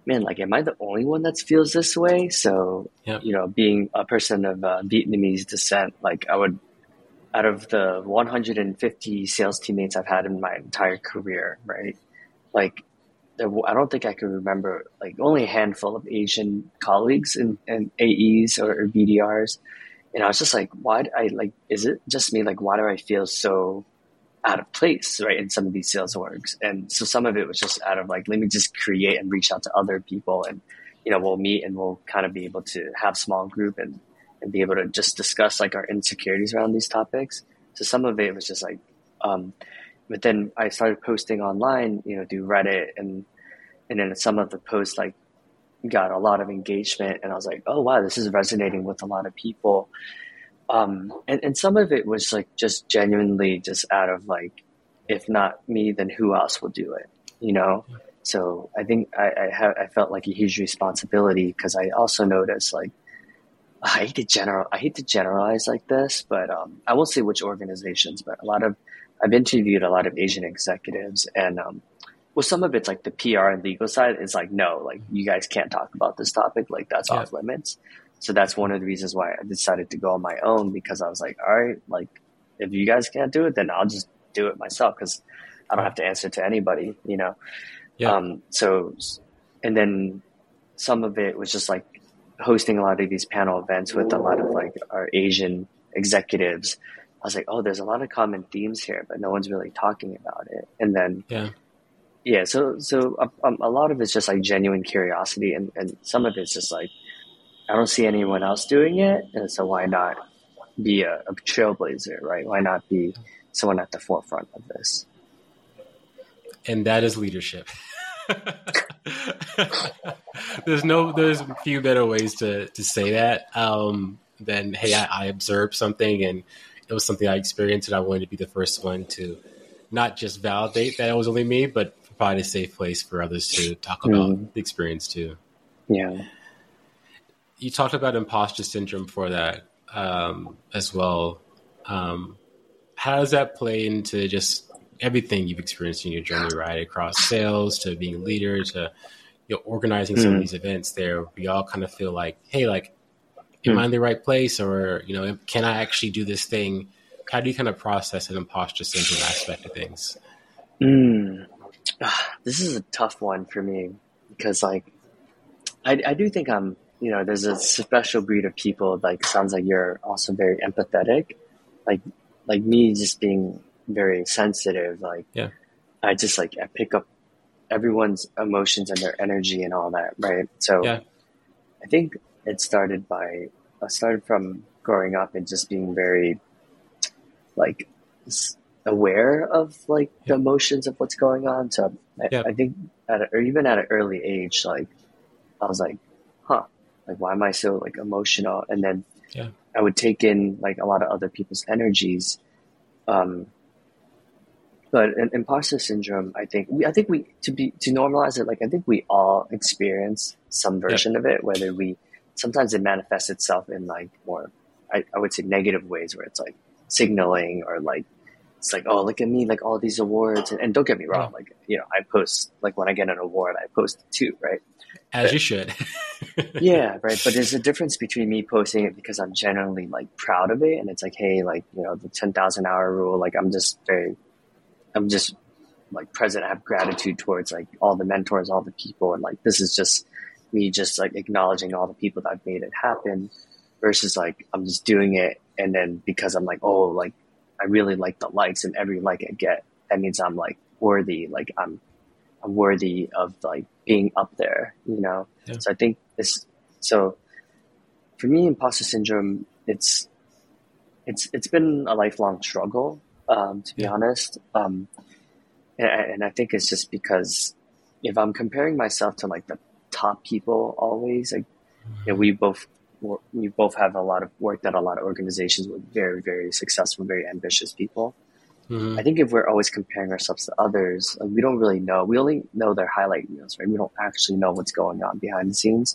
man, like, am I the only one that feels this way? So, Yep. being a person of Vietnamese descent, like out of the 150 sales teammates I've had in my entire career, right? Like, I don't think I can remember like only a handful of Asian colleagues and AEs or BDRs. And I was just like, why do I like, is it just me? Like, why do I feel so out of place, right, in some of these sales orgs? And so some of it was just out of like, let me just create and reach out to other people, and we'll meet and we'll kind of be able to have small group and be able to just discuss like our insecurities around these topics. So some of it was just like, but then I started posting online, through Reddit, and then some of the posts like got a lot of engagement, and I was like, oh wow, this is resonating with a lot of people. And some of it was like just genuinely just out of like, if not me, then who else will do it, So I think I felt like a huge responsibility, because I also noticed like, I hate to generalize like this, but I won't say which organizations, but I've interviewed a lot of Asian executives, and well, some of it's like the PR and legal side is like, no, like you guys can't talk about this topic, like that's off limits. So that's one of the reasons why I decided to go on my own, because I was like, all right, like if you guys can't do it, then I'll just do it myself, because I don't have to answer to anybody, Yeah. So, and then some of it was just like hosting a lot of these panel events with a lot of like our Asian executives. I was like, oh, there's a lot of common themes here, but no one's really talking about it. And then, so a lot of it's just like genuine curiosity, and some of it's just like, I don't see anyone else doing it, and so why not be a trailblazer, right? Why not be someone at the forefront of this? And that is leadership. There's a few better ways to say that than, hey, I observed something and it was something I experienced, and I wanted to be the first one to not just validate that it was only me, but provide a safe place for others to talk about the experience too. Yeah. You talked about imposter syndrome for that as well. How does that play into just everything you've experienced in your journey, right? Across sales to being a leader to organizing some of these events there. We all kind of feel like, hey, like, am I in the right place? Or, can I actually do this thing? How do you kind of process an imposter syndrome aspect of things? This is a tough one for me, because like, I do think I'm, there's a special breed of people, like, sounds like you're also very empathetic, like me just being very sensitive. Like, I just like, I pick up everyone's emotions and their energy and all that. Right. So I think it started from growing up and just being very like aware of like the emotions of what's going on. So I think even at an early age, like I was like, like, why am I so like emotional? And then I would take in like a lot of other people's energies. But in imposter syndrome, I think we to normalize it, like I think we all experience some version of it, whether sometimes it manifests itself in like more, I would say, negative ways, where it's like signaling, or like, it's like, oh, look at me, like all these awards. And don't get me wrong, like, I post, like when I get an award, I post it too, right? You should. Yeah, right. But there's a difference between me posting it because I'm genuinely like proud of it, and it's like, hey, like, the 10,000 hour rule, like I'm just like present. I have gratitude towards like all the mentors, all the people. And like, this is just me just like acknowledging all the people that made it happen, versus like, I'm just doing it. And then because I'm like, oh, like I really like the likes, and every like I get, that means I'm like worthy. Like I'm worthy of like being up there, So I think so for me, imposter syndrome, it's been a lifelong struggle. To be honest. And I think it's just because if I'm comparing myself to like the top people always, like, we both have worked at a lot of organizations with very, very successful, very ambitious people. I think if we're always comparing ourselves to others, like, we don't really know. We only know their highlight reels, right? We don't actually know what's going on behind the scenes.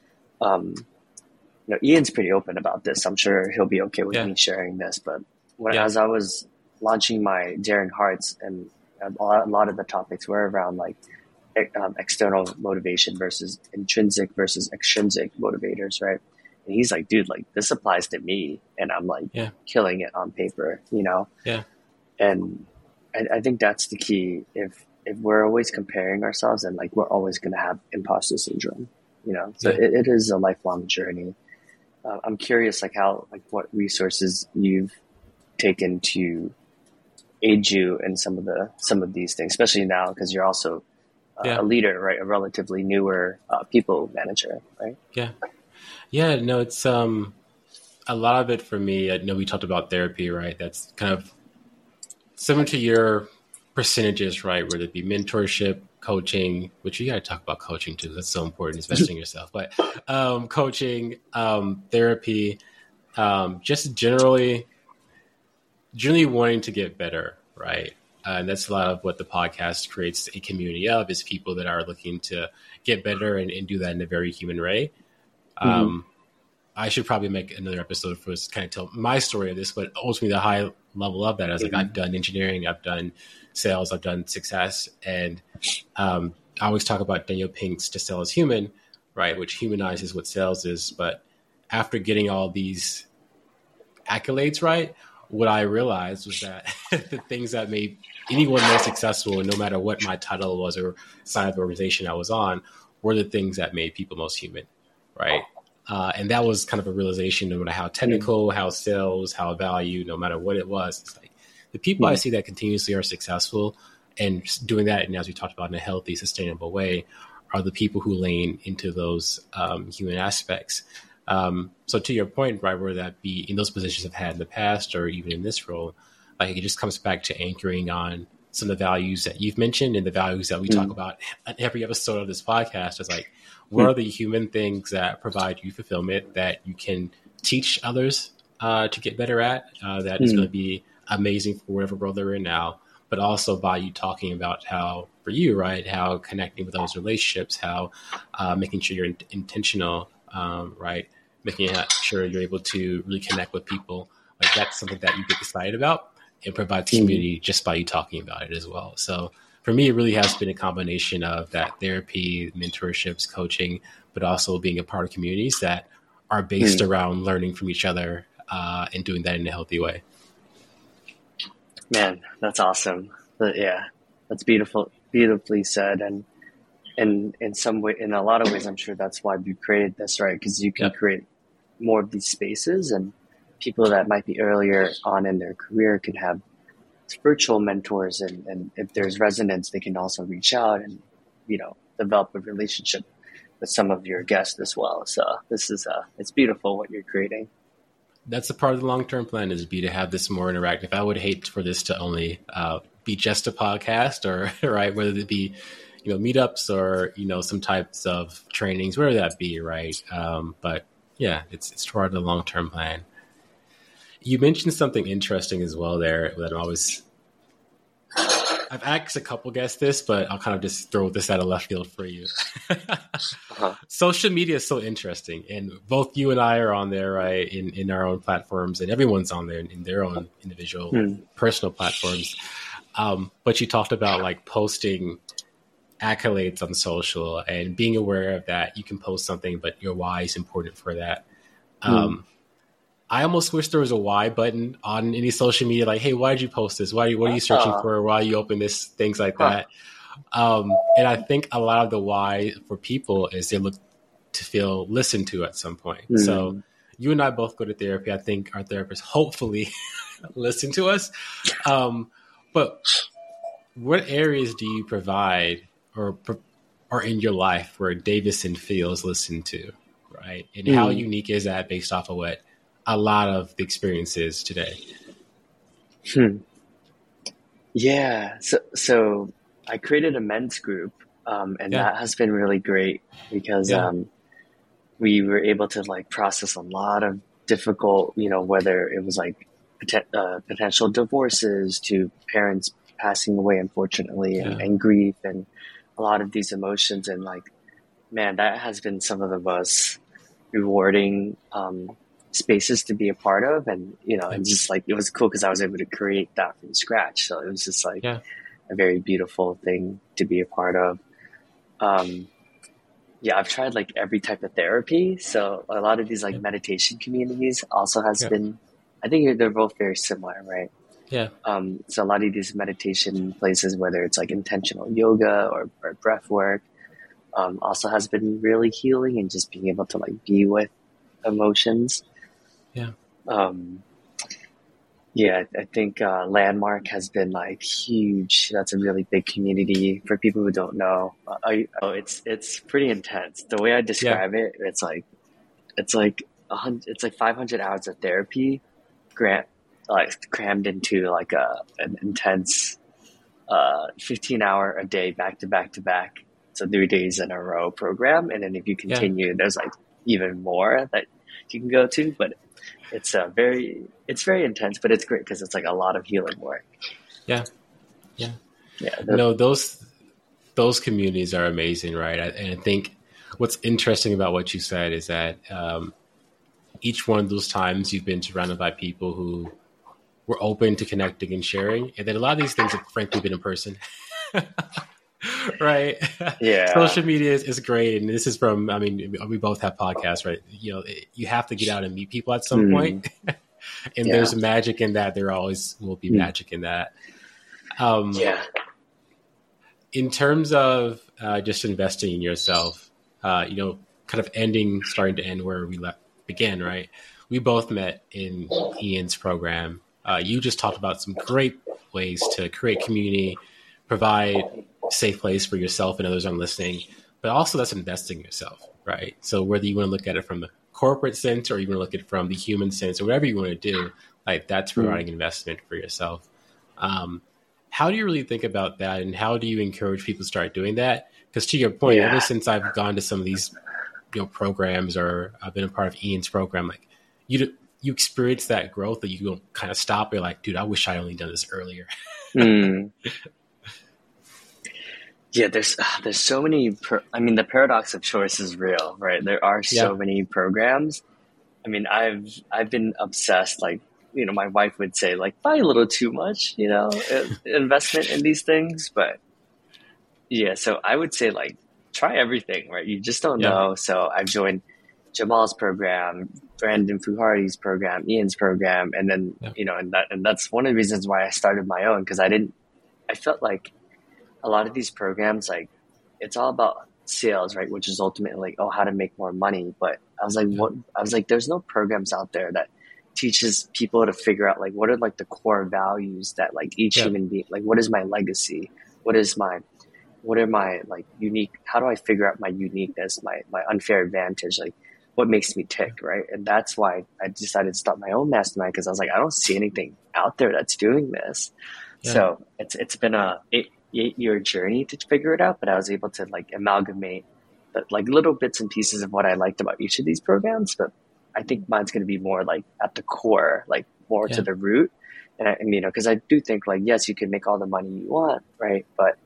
Ian's pretty open about this. I'm sure he'll be okay with me sharing this, but as I was launching my Daring Hearts, and a lot of the topics were around like external motivation versus intrinsic versus extrinsic motivators, right? And he's like, dude, like this applies to me, and I'm like killing it on paper, you know? Yeah. And I think that's the key. If we're always comparing ourselves, and like we're always going to have imposter syndrome, you know? So it is a lifelong journey. I'm curious, like what resources you've taken to aid you in some of these things, especially now because you're also a leader, right? A relatively newer people manager, right? Yeah. No, it's a lot of it for me. I know we talked about therapy, right? That's kind of similar to your percentages, right? Whether it be mentorship, coaching, which you got to talk about coaching too. That's so important, investing in yourself. But coaching, therapy, just generally wanting to get better, right? And that's a lot of what the podcast creates a community of, is people that are looking to get better and do that in a very human way. I should probably make another episode for us to kind of tell my story of this, but ultimately the high level of that is like, I've done engineering, I've done sales, I've done success. And I always talk about Daniel Pink's To Sell is Human, right? Which humanizes what sales is. But after getting all these accolades, right, what I realized was that the things that made anyone more successful, and no matter what my title was or side of the organization I was on, were the things that made people most human, right? And that was kind of a realization, no matter how technical, how sales, how value, no matter what it was. It's like the people I see that continuously are successful and doing that, and as we talked about, in a healthy, sustainable way, are the people who lean into those human aspects. So to your point, right, whether that be in those positions I've had in the past or even in this role, like it just comes back to anchoring on some of the values that you've mentioned and the values that we talk about in every episode of this podcast. Is like, what are the human things that provide you fulfillment that you can teach others to get better at? That is going to be amazing for whatever role they're in now, but also by you talking about how, for you, right, how connecting with those relationships, how making sure you're intentional, right, making sure you're able to really connect with people. Like that's something that you get excited about and provides community just by you talking about it as well. So for me, it really has been a combination of that therapy, mentorships, coaching, but also being a part of communities that are based around learning from each other and doing that in a healthy way. Man, that's awesome. But yeah, that's beautifully said. And in some way, in a lot of ways, I'm sure that's why we created this, right? Because you can create more of these spaces, and people that might be earlier on in their career can have virtual mentors, and if there's resonance, they can also reach out and, you know, develop a relationship with some of your guests as well. So this is it's beautiful what you're creating. That's a part of the long-term plan, is to have this more interactive. I would hate for this to only be just a podcast, or right, whether it be, you know, meetups or, you know, some types of trainings, whatever that be, right? But yeah, it's part of the long-term plan. You mentioned something interesting as well there that I've asked a couple guests this, but I'll kind of just throw this out of left field for you. Social media is so interesting, and both you and I are on there, right, in our own platforms, and everyone's on there in their own individual personal platforms. But you talked about like posting accolades on social and being aware of that. You can post something, but your why is important for that. I almost wish there was a why button on any social media. Like, hey, why did you post this? What are you searching for? Why you open this? Things like that. And I think a lot of the why for people is they look to feel listened to at some point. So you and I both go to therapy. I think our therapists hopefully listen to us. But what areas do you provide or in your life where Davison feels listened to, right? And how unique is that based off of what a lot of the experiences today? Yeah. So I created a men's group, and that has been really great because we were able to like process a lot of difficult, you know, whether it was like potential divorces to parents passing away, unfortunately, and grief and a lot of these emotions. And like, man, that has been some of the most rewarding spaces to be a part of. And, you know, and just like, it was cool because I was able to create that from scratch. So it was just like a very beautiful thing to be a part of. Yeah, I've tried like every type of therapy. So a lot of these like Yeah. meditation communities also has Yeah. been, I think they're both very similar, right? Yeah. So a lot of these meditation places, whether it's like intentional yoga or breath work, also has been really healing and just being able to like be with emotions. Yeah. Um, yeah, I think Landmark has been like huge. That's a really big community for people who don't know. It's pretty intense. The way I Yeah. describe it, it's like 500 hours of therapy, grant like crammed into like an intense 15-hour a day back to back to back, so 3 days in a row program. And then if you Yeah. continue, there's like even more that you can go to. But it's very intense, but it's great because it's like a lot of healing work. Yeah. Yeah. Yeah, No, those communities are amazing, right? And I think what's interesting about what you said is that each one of those times you've been surrounded by people who were open to connecting and sharing, and then a lot of these things have frankly been in person. Right. yeah. Social media is great. And this is from, I mean, we both have podcasts, right? You have to get out and meet people at some Mm, point. And yeah. there's magic in that. There always will be Mm, magic in that. Um, yeah. in terms of just investing in yourself, kind of starting to end where we began, right? We both met in Ian's program. You just talked about some great ways to create community, provide a safe place for yourself and others on listening, but also that's investing in yourself, right? So whether you want to look at it from the corporate sense or you want to look at it from the human sense or whatever you want to do, like that's Mm, providing investment for yourself. Um, how do you really think about that, and how do you encourage people to start doing that? Because to your point, ever yeah. since I've gone to some of these programs, or I've been a part of Ian's program, like you experience that growth that you don't kind of stop. You're like, dude, I wish I only done this earlier. Mm. Yeah, there's so many. I mean, the paradox of choice is real, right? There are Yeah, so many programs. I mean, I've been obsessed. Like, my wife would say, like, buy a little too much, investment in these things. But yeah, so I would say, like, try everything, right? You just don't yeah, know. So I've joined Jamal's program, Brandon Fuhari's program, Ian's program, and then yeah, and that's one of the reasons why I started my own, because I felt like a lot of these programs, like, it's all about sales, right? Which is ultimately like, oh, how to make more money. But I was like, yeah, what? I was like, there's no programs out there that teaches people to figure out like what are like the core values that like each yeah, human being, like, what is my legacy? What is my, what are my like unique? How do I figure out my uniqueness, my unfair advantage? Like, what makes me tick, right? And that's why I decided to start my own mastermind, because I was like, I don't see anything out there that's doing this. yeah, So it's been a 8-year journey to figure it out, but I was able to like amalgamate like little bits and pieces of what I liked about each of these programs. But I think mine's going to be more like at the core, like more to yeah, the root. And because I do think like, yes, you can make all the money you want, right? But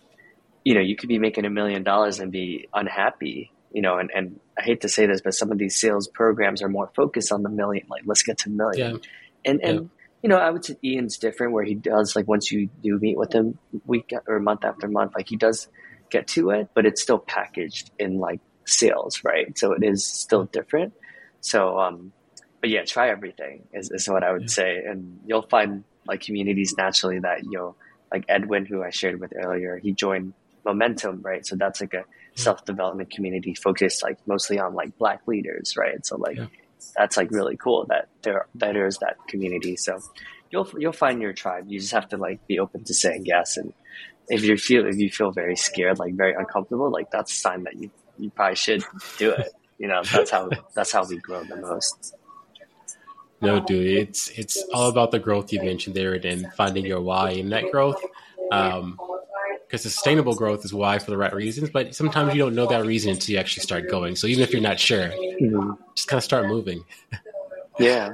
you could be making $1 million and be unhappy, and I hate to say this, but some of these sales programs are more focused on the million, like, let's get to million. yeah, And, yeah, and, I would say Ian's different, where he does, like, once you do meet with him week or month after month, like, he does get to it, but it's still packaged in like sales, right? So it is still different. So, but yeah, try everything is what I would yeah, say. And you'll find like communities naturally that, like Edwin, who I shared with earlier, he joined Momentum, right? So that's like a yeah, self-development community focused like mostly on like Black leaders, right? So like yeah. that's like really cool that there is that community. So you'll find your tribe. You just have to like be open to saying yes. And if you feel very scared, like very uncomfortable, like that's a sign that you probably should do it. That's how we grow the most. No, dude, it's all about the growth you mentioned there, and then finding your why in that growth. Because sustainable growth is why for the right reasons, but sometimes you don't know that reason until you actually start going. So even if you're not sure, Mhm. just kind of start moving. Yeah.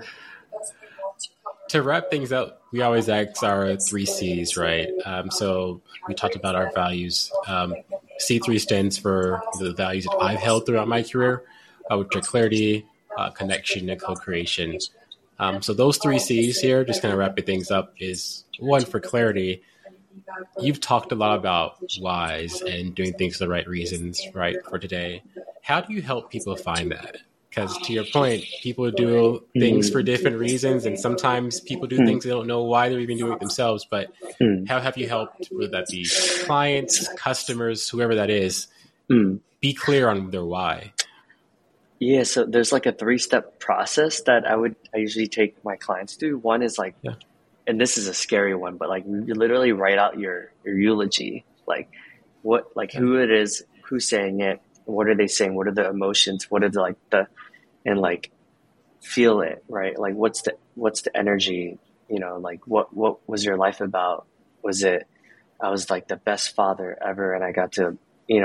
To wrap things up, we always ask our three C's, right? So we talked about our values. C3 stands for the values that I've held throughout my career, which are clarity, connection, and co-creation. So those three C's here, just kind of wrapping things up, is one for clarity. you've talked a lot about whys and doing things for the right reasons, right, for today. How do you help people find that? Because to your point, people do things for different reasons, and sometimes people do things they don't know why they're even doing it themselves. But how have you helped, whether that be clients, customers, whoever that is, be clear on their why? Yeah, so there's like a 3-step process that I usually take my clients through. One is like, and this is a scary one, but like you literally write out your eulogy, like what, like who it is, who's saying it, what are they saying, what are the emotions, what are and like feel it, right? Like what's the energy, like what was your life about? Was it, I was like the best father ever, and I got to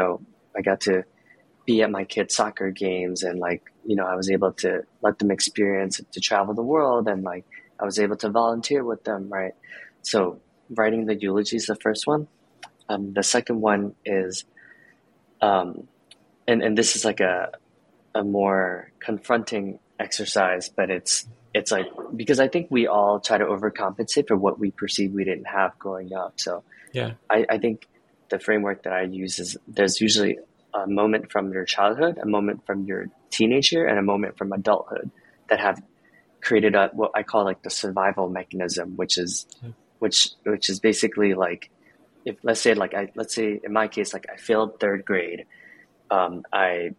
be at my kids' soccer games, and like, I was able to let them experience to travel the world, and like I was able to volunteer with them, right? So writing the eulogy is the first one. The second one is, and this is like a more confronting exercise, but it's like, because I think we all try to overcompensate for what we perceive we didn't have growing up. So I think the framework that I use is there's usually a moment from your childhood, a moment from your teenage year, and a moment from adulthood that have created what I call like the survival mechanism, which is basically like, if let's say in my case, like I failed 3rd grade, I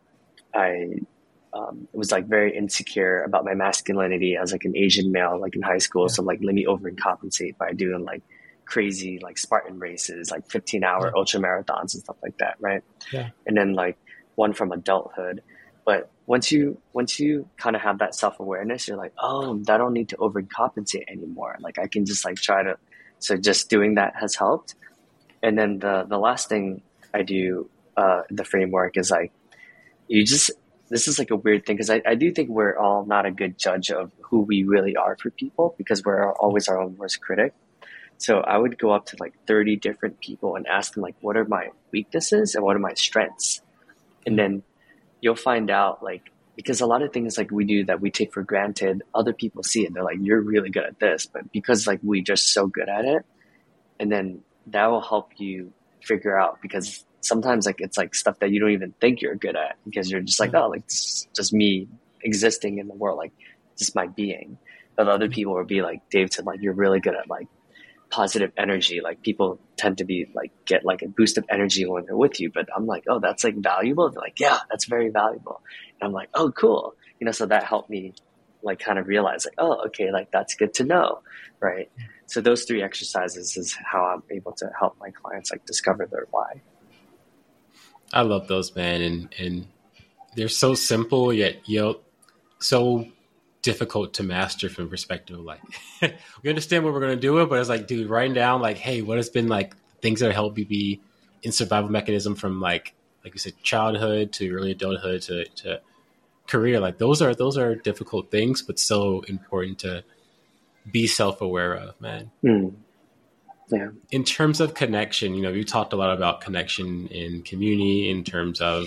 was like very insecure about my masculinity as like an Asian male, like in high school. So like, let me overcompensate by doing like crazy, like Spartan races, like 15-hour ultra marathons and stuff like that. Right. And then like one from adulthood. But once you kind of have that self-awareness, you're like, oh, I don't need to overcompensate anymore. Like I can just like so just doing that has helped. And then the last thing I do, the framework is like, this is like a weird thing, because I do think we're all not a good judge of who we really are for people, because we're always our own worst critic. So I would go up to like 30 different people and ask them like, what are my weaknesses and what are my strengths? And then you'll find out, like, because a lot of things like we do that we take for granted, other people see it. They're like, you're really good at this, but because like we just so good at it, and then that will help you figure out, because sometimes like it's like stuff that you don't even think you're good at, because you're just like, oh, like this is just me existing in the world, like just my being. But other people will be like, Dave said, like, you're really good at like positive energy. Like people tend to be like, get like a boost of energy when they're with you. But I'm like, oh, that's like valuable. They're like, yeah, that's very valuable. And I'm like, oh, cool. So that helped me like kind of realize like, oh, okay, like that's good to know. Right. So those 3 exercises is how I'm able to help my clients like discover their why. I love those, man. And they're so simple, yet, so difficult to master from the perspective of like, we understand what we're going to do it, but it's like, dude, writing down like, hey, what has been like things that help you be in survival mechanism from like you said, childhood to early adulthood to career. Like those are difficult things, but so important to be self-aware of, man. Yeah. In terms of connection, you talked a lot about connection in community, in terms of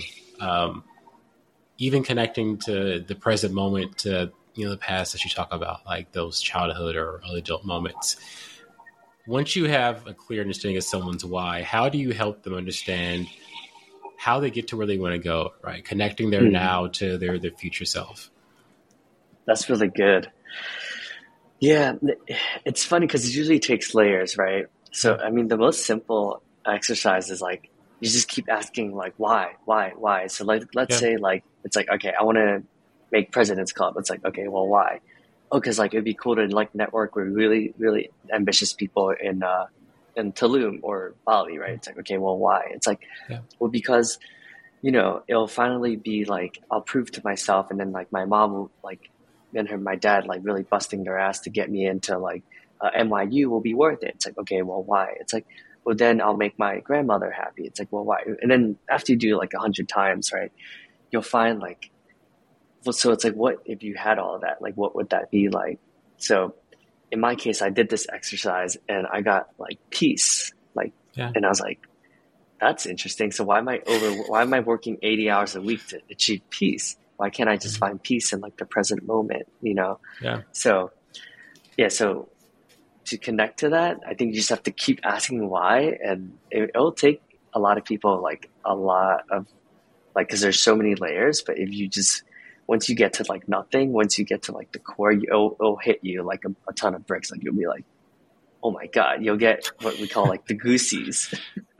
even connecting to the present moment, to the past that you talk about, like those childhood or early adult moments. Once you have a clear understanding of someone's why, how do you help them understand how they get to where they want to go, right? Connecting their now to their future self. That's really good. Yeah, it's funny because it usually takes layers, right? So, I mean, the most simple exercise is like, you just keep asking like, why? So like, let's say like, it's like, okay, I want to make President's Club. It's like, okay, well, why? Oh, because like, it'd be cool to like network with really, really ambitious people in Tulum or Bali, right? It's like, okay, well, why? It's like, well, because, it'll finally be like, I'll prove to myself. And then like my mom will like, and my dad like really busting their ass to get me into like NYU will be worth it. It's like, okay, well, why? It's like, well, then I'll make my grandmother happy. It's like, well, why? And then after you do like 100 times, right, you'll find like, well, so it's like, what if you had all of that? Like, what would that be like? So in my case, I did this exercise and I got like peace, like, and I was like, that's interesting. So why am I working 80 hours a week to achieve peace? Why can't I just find peace in like the present moment, Yeah. So, yeah. So to connect to that, I think you just have to keep asking why, and it'll take a lot of people like a lot of like, because there's so many layers. But if you just once you get to like nothing, once you get to like the core, it'll hit you like a ton of bricks. Like you'll be like, oh my god, you'll get what we call like the goosies.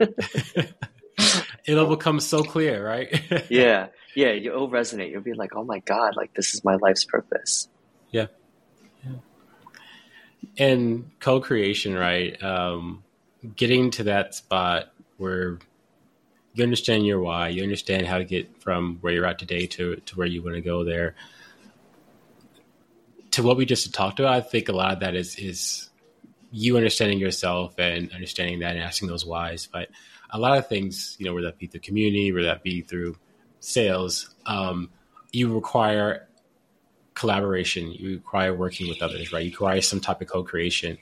It'll become so clear, right? Yeah, it'll resonate. You'll be like, oh my god, like this is my life's purpose. Yeah. And co-creation, right? Getting to that spot where you understand your why, you understand how to get from where you're at today to where you want to go there. To what we just talked about, I think a lot of that is you understanding yourself and understanding that and asking those whys. But a lot of things, you know, whether that be through community, whether that be through sales, you require collaboration. You require working with others, right? You require some type of co-creation.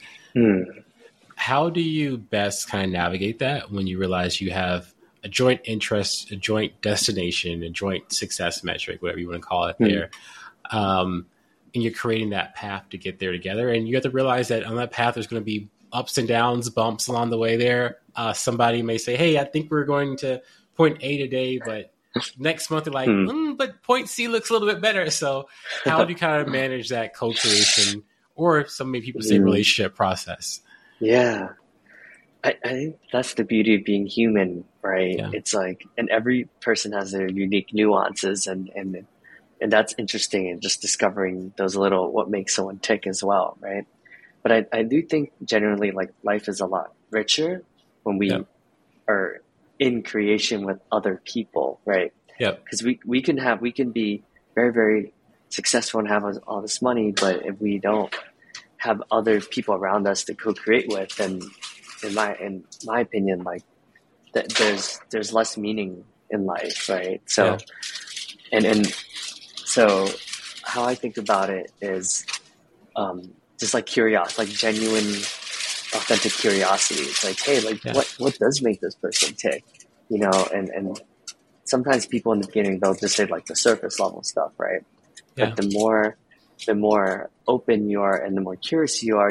How do you best kind of navigate that when you realize you have a joint interest, a joint destination, a joint success metric, whatever you want to call it there, and you're creating that path to get there together? And you have to realize that on that path, there's going to be ups and downs, bumps along the way there. Somebody may say, hey, I think we're going to point A today, but next month they're like, but point C looks a little bit better. So how do you kind of manage that co-creation, or some maybe people say relationship process? Yeah. I think that's the beauty of being human, right? Yeah. It's like, and every person has their unique nuances, and that's interesting, and just discovering those little, what makes someone tick as well, right? But I do think generally like life is a lot richer when we are in creation with other people, right? Yeah. Because we can be very, very successful and have all this money, but if we don't have other people around us to co-create with, then in my opinion, like there's less meaning in life, right? So and so how I think about it is just like curiosity, like genuine, authentic curiosity. It's like, hey, like what does make this person tick, you know? And sometimes people in the beginning, they'll just say like the surface level stuff, right? But the more open you are and the more curious you are,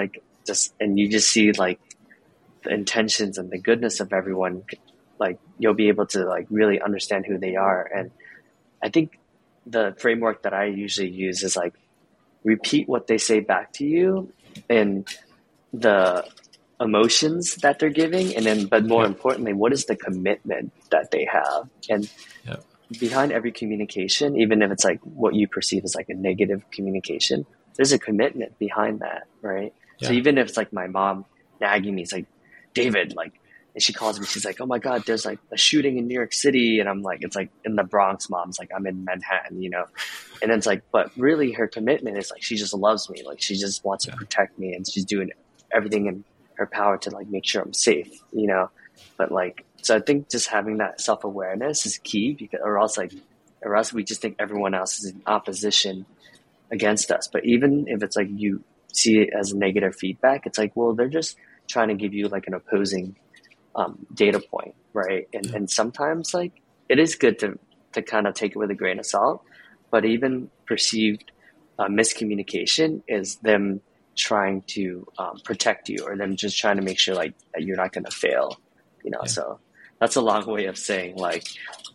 and you just see like the intentions and the goodness of everyone, like you'll be able to like really understand who they are. And I think the framework that I usually use is like repeat what they say back to you and the emotions that they're giving, and then but more importantly, what is the commitment that they have? And behind every communication, even if it's like what you perceive as like a negative communication, there's a commitment behind that, right? So even if it's like my mom nagging me, it's like, David, like, and she calls me, she's like, oh my God, there's like a shooting in New York City. And I'm like, it's like in the Bronx, mom's like, I'm in Manhattan, you know? And then it's like, but really her commitment is like, she just loves me. Like she just wants to protect me, and she's doing everything in her power to like make sure I'm safe, you know? But like, so I think just having that self-awareness is key, because, or else we just think everyone else is in opposition against us. But even if it's like, you see it as negative feedback, it's like, well, they're just trying to give you like an opposing data point, right? And sometimes like it is good to kind of take it with a grain of salt, but even perceived miscommunication is them trying to protect you, or them just trying to make sure like that you're not going to fail, you know? So that's a long way of saying like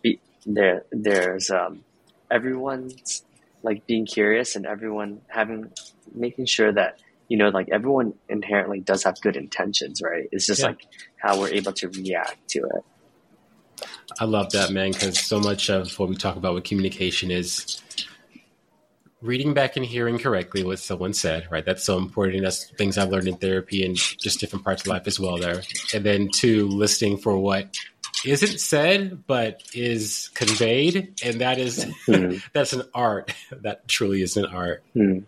there's everyone's like being curious, and everyone making sure that, you know, like everyone inherently does have good intentions, right? It's just like how we're able to react to it. I love that, man, because so much of what we talk about with communication is reading back and hearing correctly what someone said, right? That's so important. That's things I've learned in therapy and just different parts of life as well there. And then two, listening for what isn't said, but is conveyed. And that is, that's an art. That truly is an art.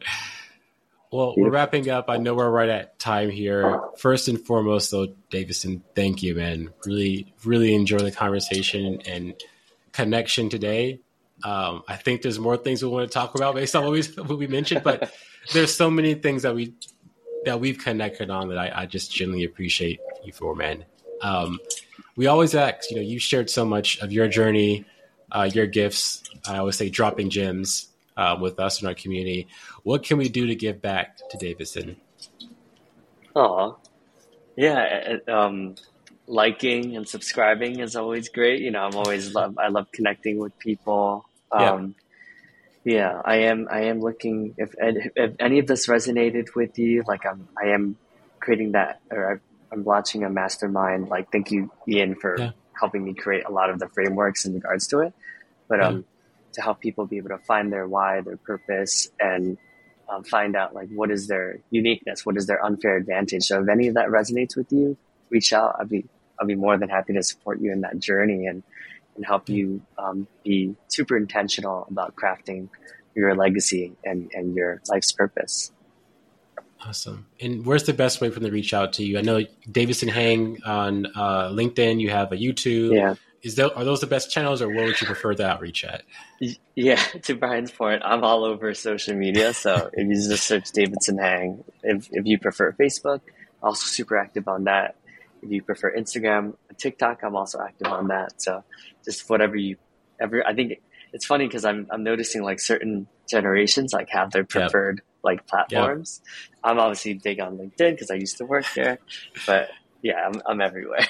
Well, we're wrapping up. I know we're right at time here. First and foremost, though, Davison, thank you, man. Really, really enjoy the conversation and connection today. I think there's more things we want to talk about based on what we mentioned, but there's so many things that we've connected on that I just genuinely appreciate you for, man. We always ask, you know, you shared so much of your journey, your gifts. I always say dropping gems with us in our community. What can we do to give back to Davison? Oh, yeah. Liking and subscribing is always great. I love connecting with people. Yeah. Yeah, I am looking if any of this resonated with you, like I am creating that, or I'm launching a mastermind. Like, thank you, Ian, for Yeah. helping me create a lot of the frameworks in regards to it. But Yeah. to help people be able to find their why, their purpose, and find out like what is their uniqueness, what is their unfair advantage. So if any of that resonates with you, reach out. I'll be more than happy to support you in that journey and help Yeah. you be super intentional about crafting your legacy and your life's purpose. Awesome. And where's the best way for them to reach out to you? I know Davidson Hang on LinkedIn. You have a YouTube. Yeah. Are those the best channels, or where would you prefer the outreach at? Yeah, to Brian's point, I'm all over social media. So if you just search Davidson Hang, if you prefer Facebook, also super active on that. If you prefer Instagram, TikTok, I'm also active on that. So just whatever you ever, I think it's funny because I'm noticing like certain generations like have their preferred like platforms. Yep. I'm obviously big on LinkedIn because I used to work there, but yeah, I'm everywhere.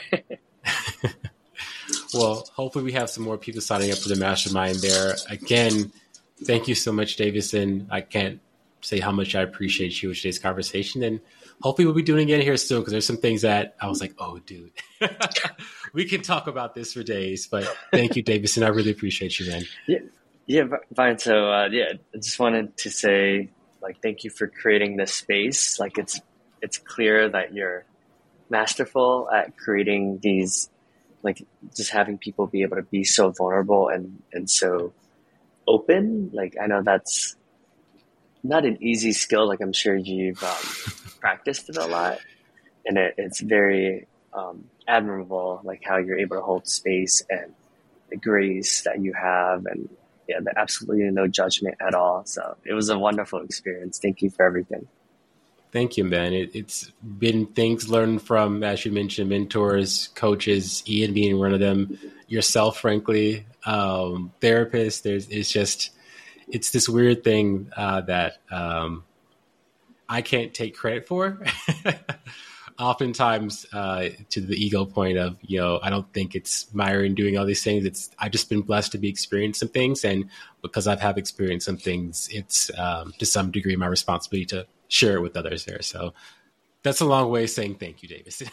Well, hopefully we have some more people signing up for the mastermind there. Again, thank you so much, Davison. I can't say how much I appreciate you with today's conversation. And hopefully we'll be doing it again here soon, because there's some things that I was like, oh, dude, we can talk about this for days. But thank you, Davison. I really appreciate you, man. Yeah, Brian. So, I just wanted to say, like, thank you for creating this space. Like, it's clear that you're masterful at creating these, like, just having people be able to be so vulnerable and so open. Like, I know that's not an easy skill. Like, I'm sure you've practiced it a lot, and it's very admirable, like how you're able to hold space and the grace that you have, and absolutely no judgment at all. So it was a wonderful experience. Thank you for everything. Thank you, man. It's been things learned from, as you mentioned, mentors, coaches, Ian being one of them, yourself, frankly, therapists. It's this weird thing that I can't take credit for. Oftentimes, to the ego point of, I don't think it's Myron doing all these things. I've just been blessed to be experiencing some things. And because I've experienced some things, it's to some degree my responsibility to share it with others there. So that's a long way of saying thank you, Davis.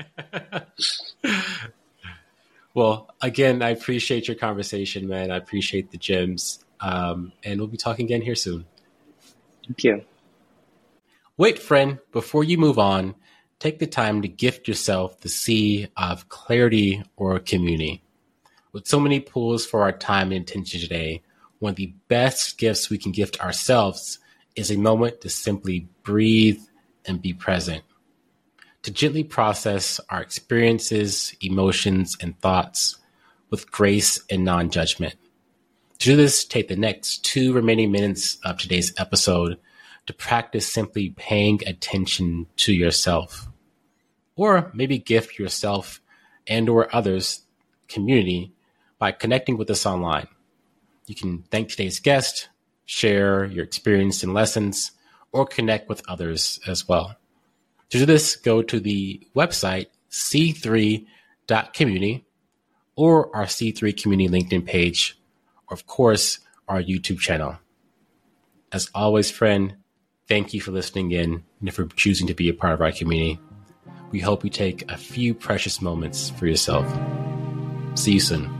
Well, again, I appreciate your conversation, man. I appreciate the gems. And we'll be talking again here soon. Thank you. Wait, friend, before you move on, take the time to gift yourself the sea of clarity or community. With so many pools for our time and attention today, one of the best gifts we can gift ourselves is a moment to simply breathe and be present, to gently process our experiences, emotions, and thoughts with grace and non-judgment. To do this, take the next 2 remaining minutes of today's episode to practice simply paying attention to yourself, or maybe gift yourself and or others community by connecting with us online. You can thank today's guest, share your experience and lessons, or connect with others as well. To do this, go to the website c3.community or our C3 Community LinkedIn page, or of course, our YouTube channel. As always, friend, thank you for listening in and for choosing to be a part of our community. We hope you take a few precious moments for yourself. See you soon.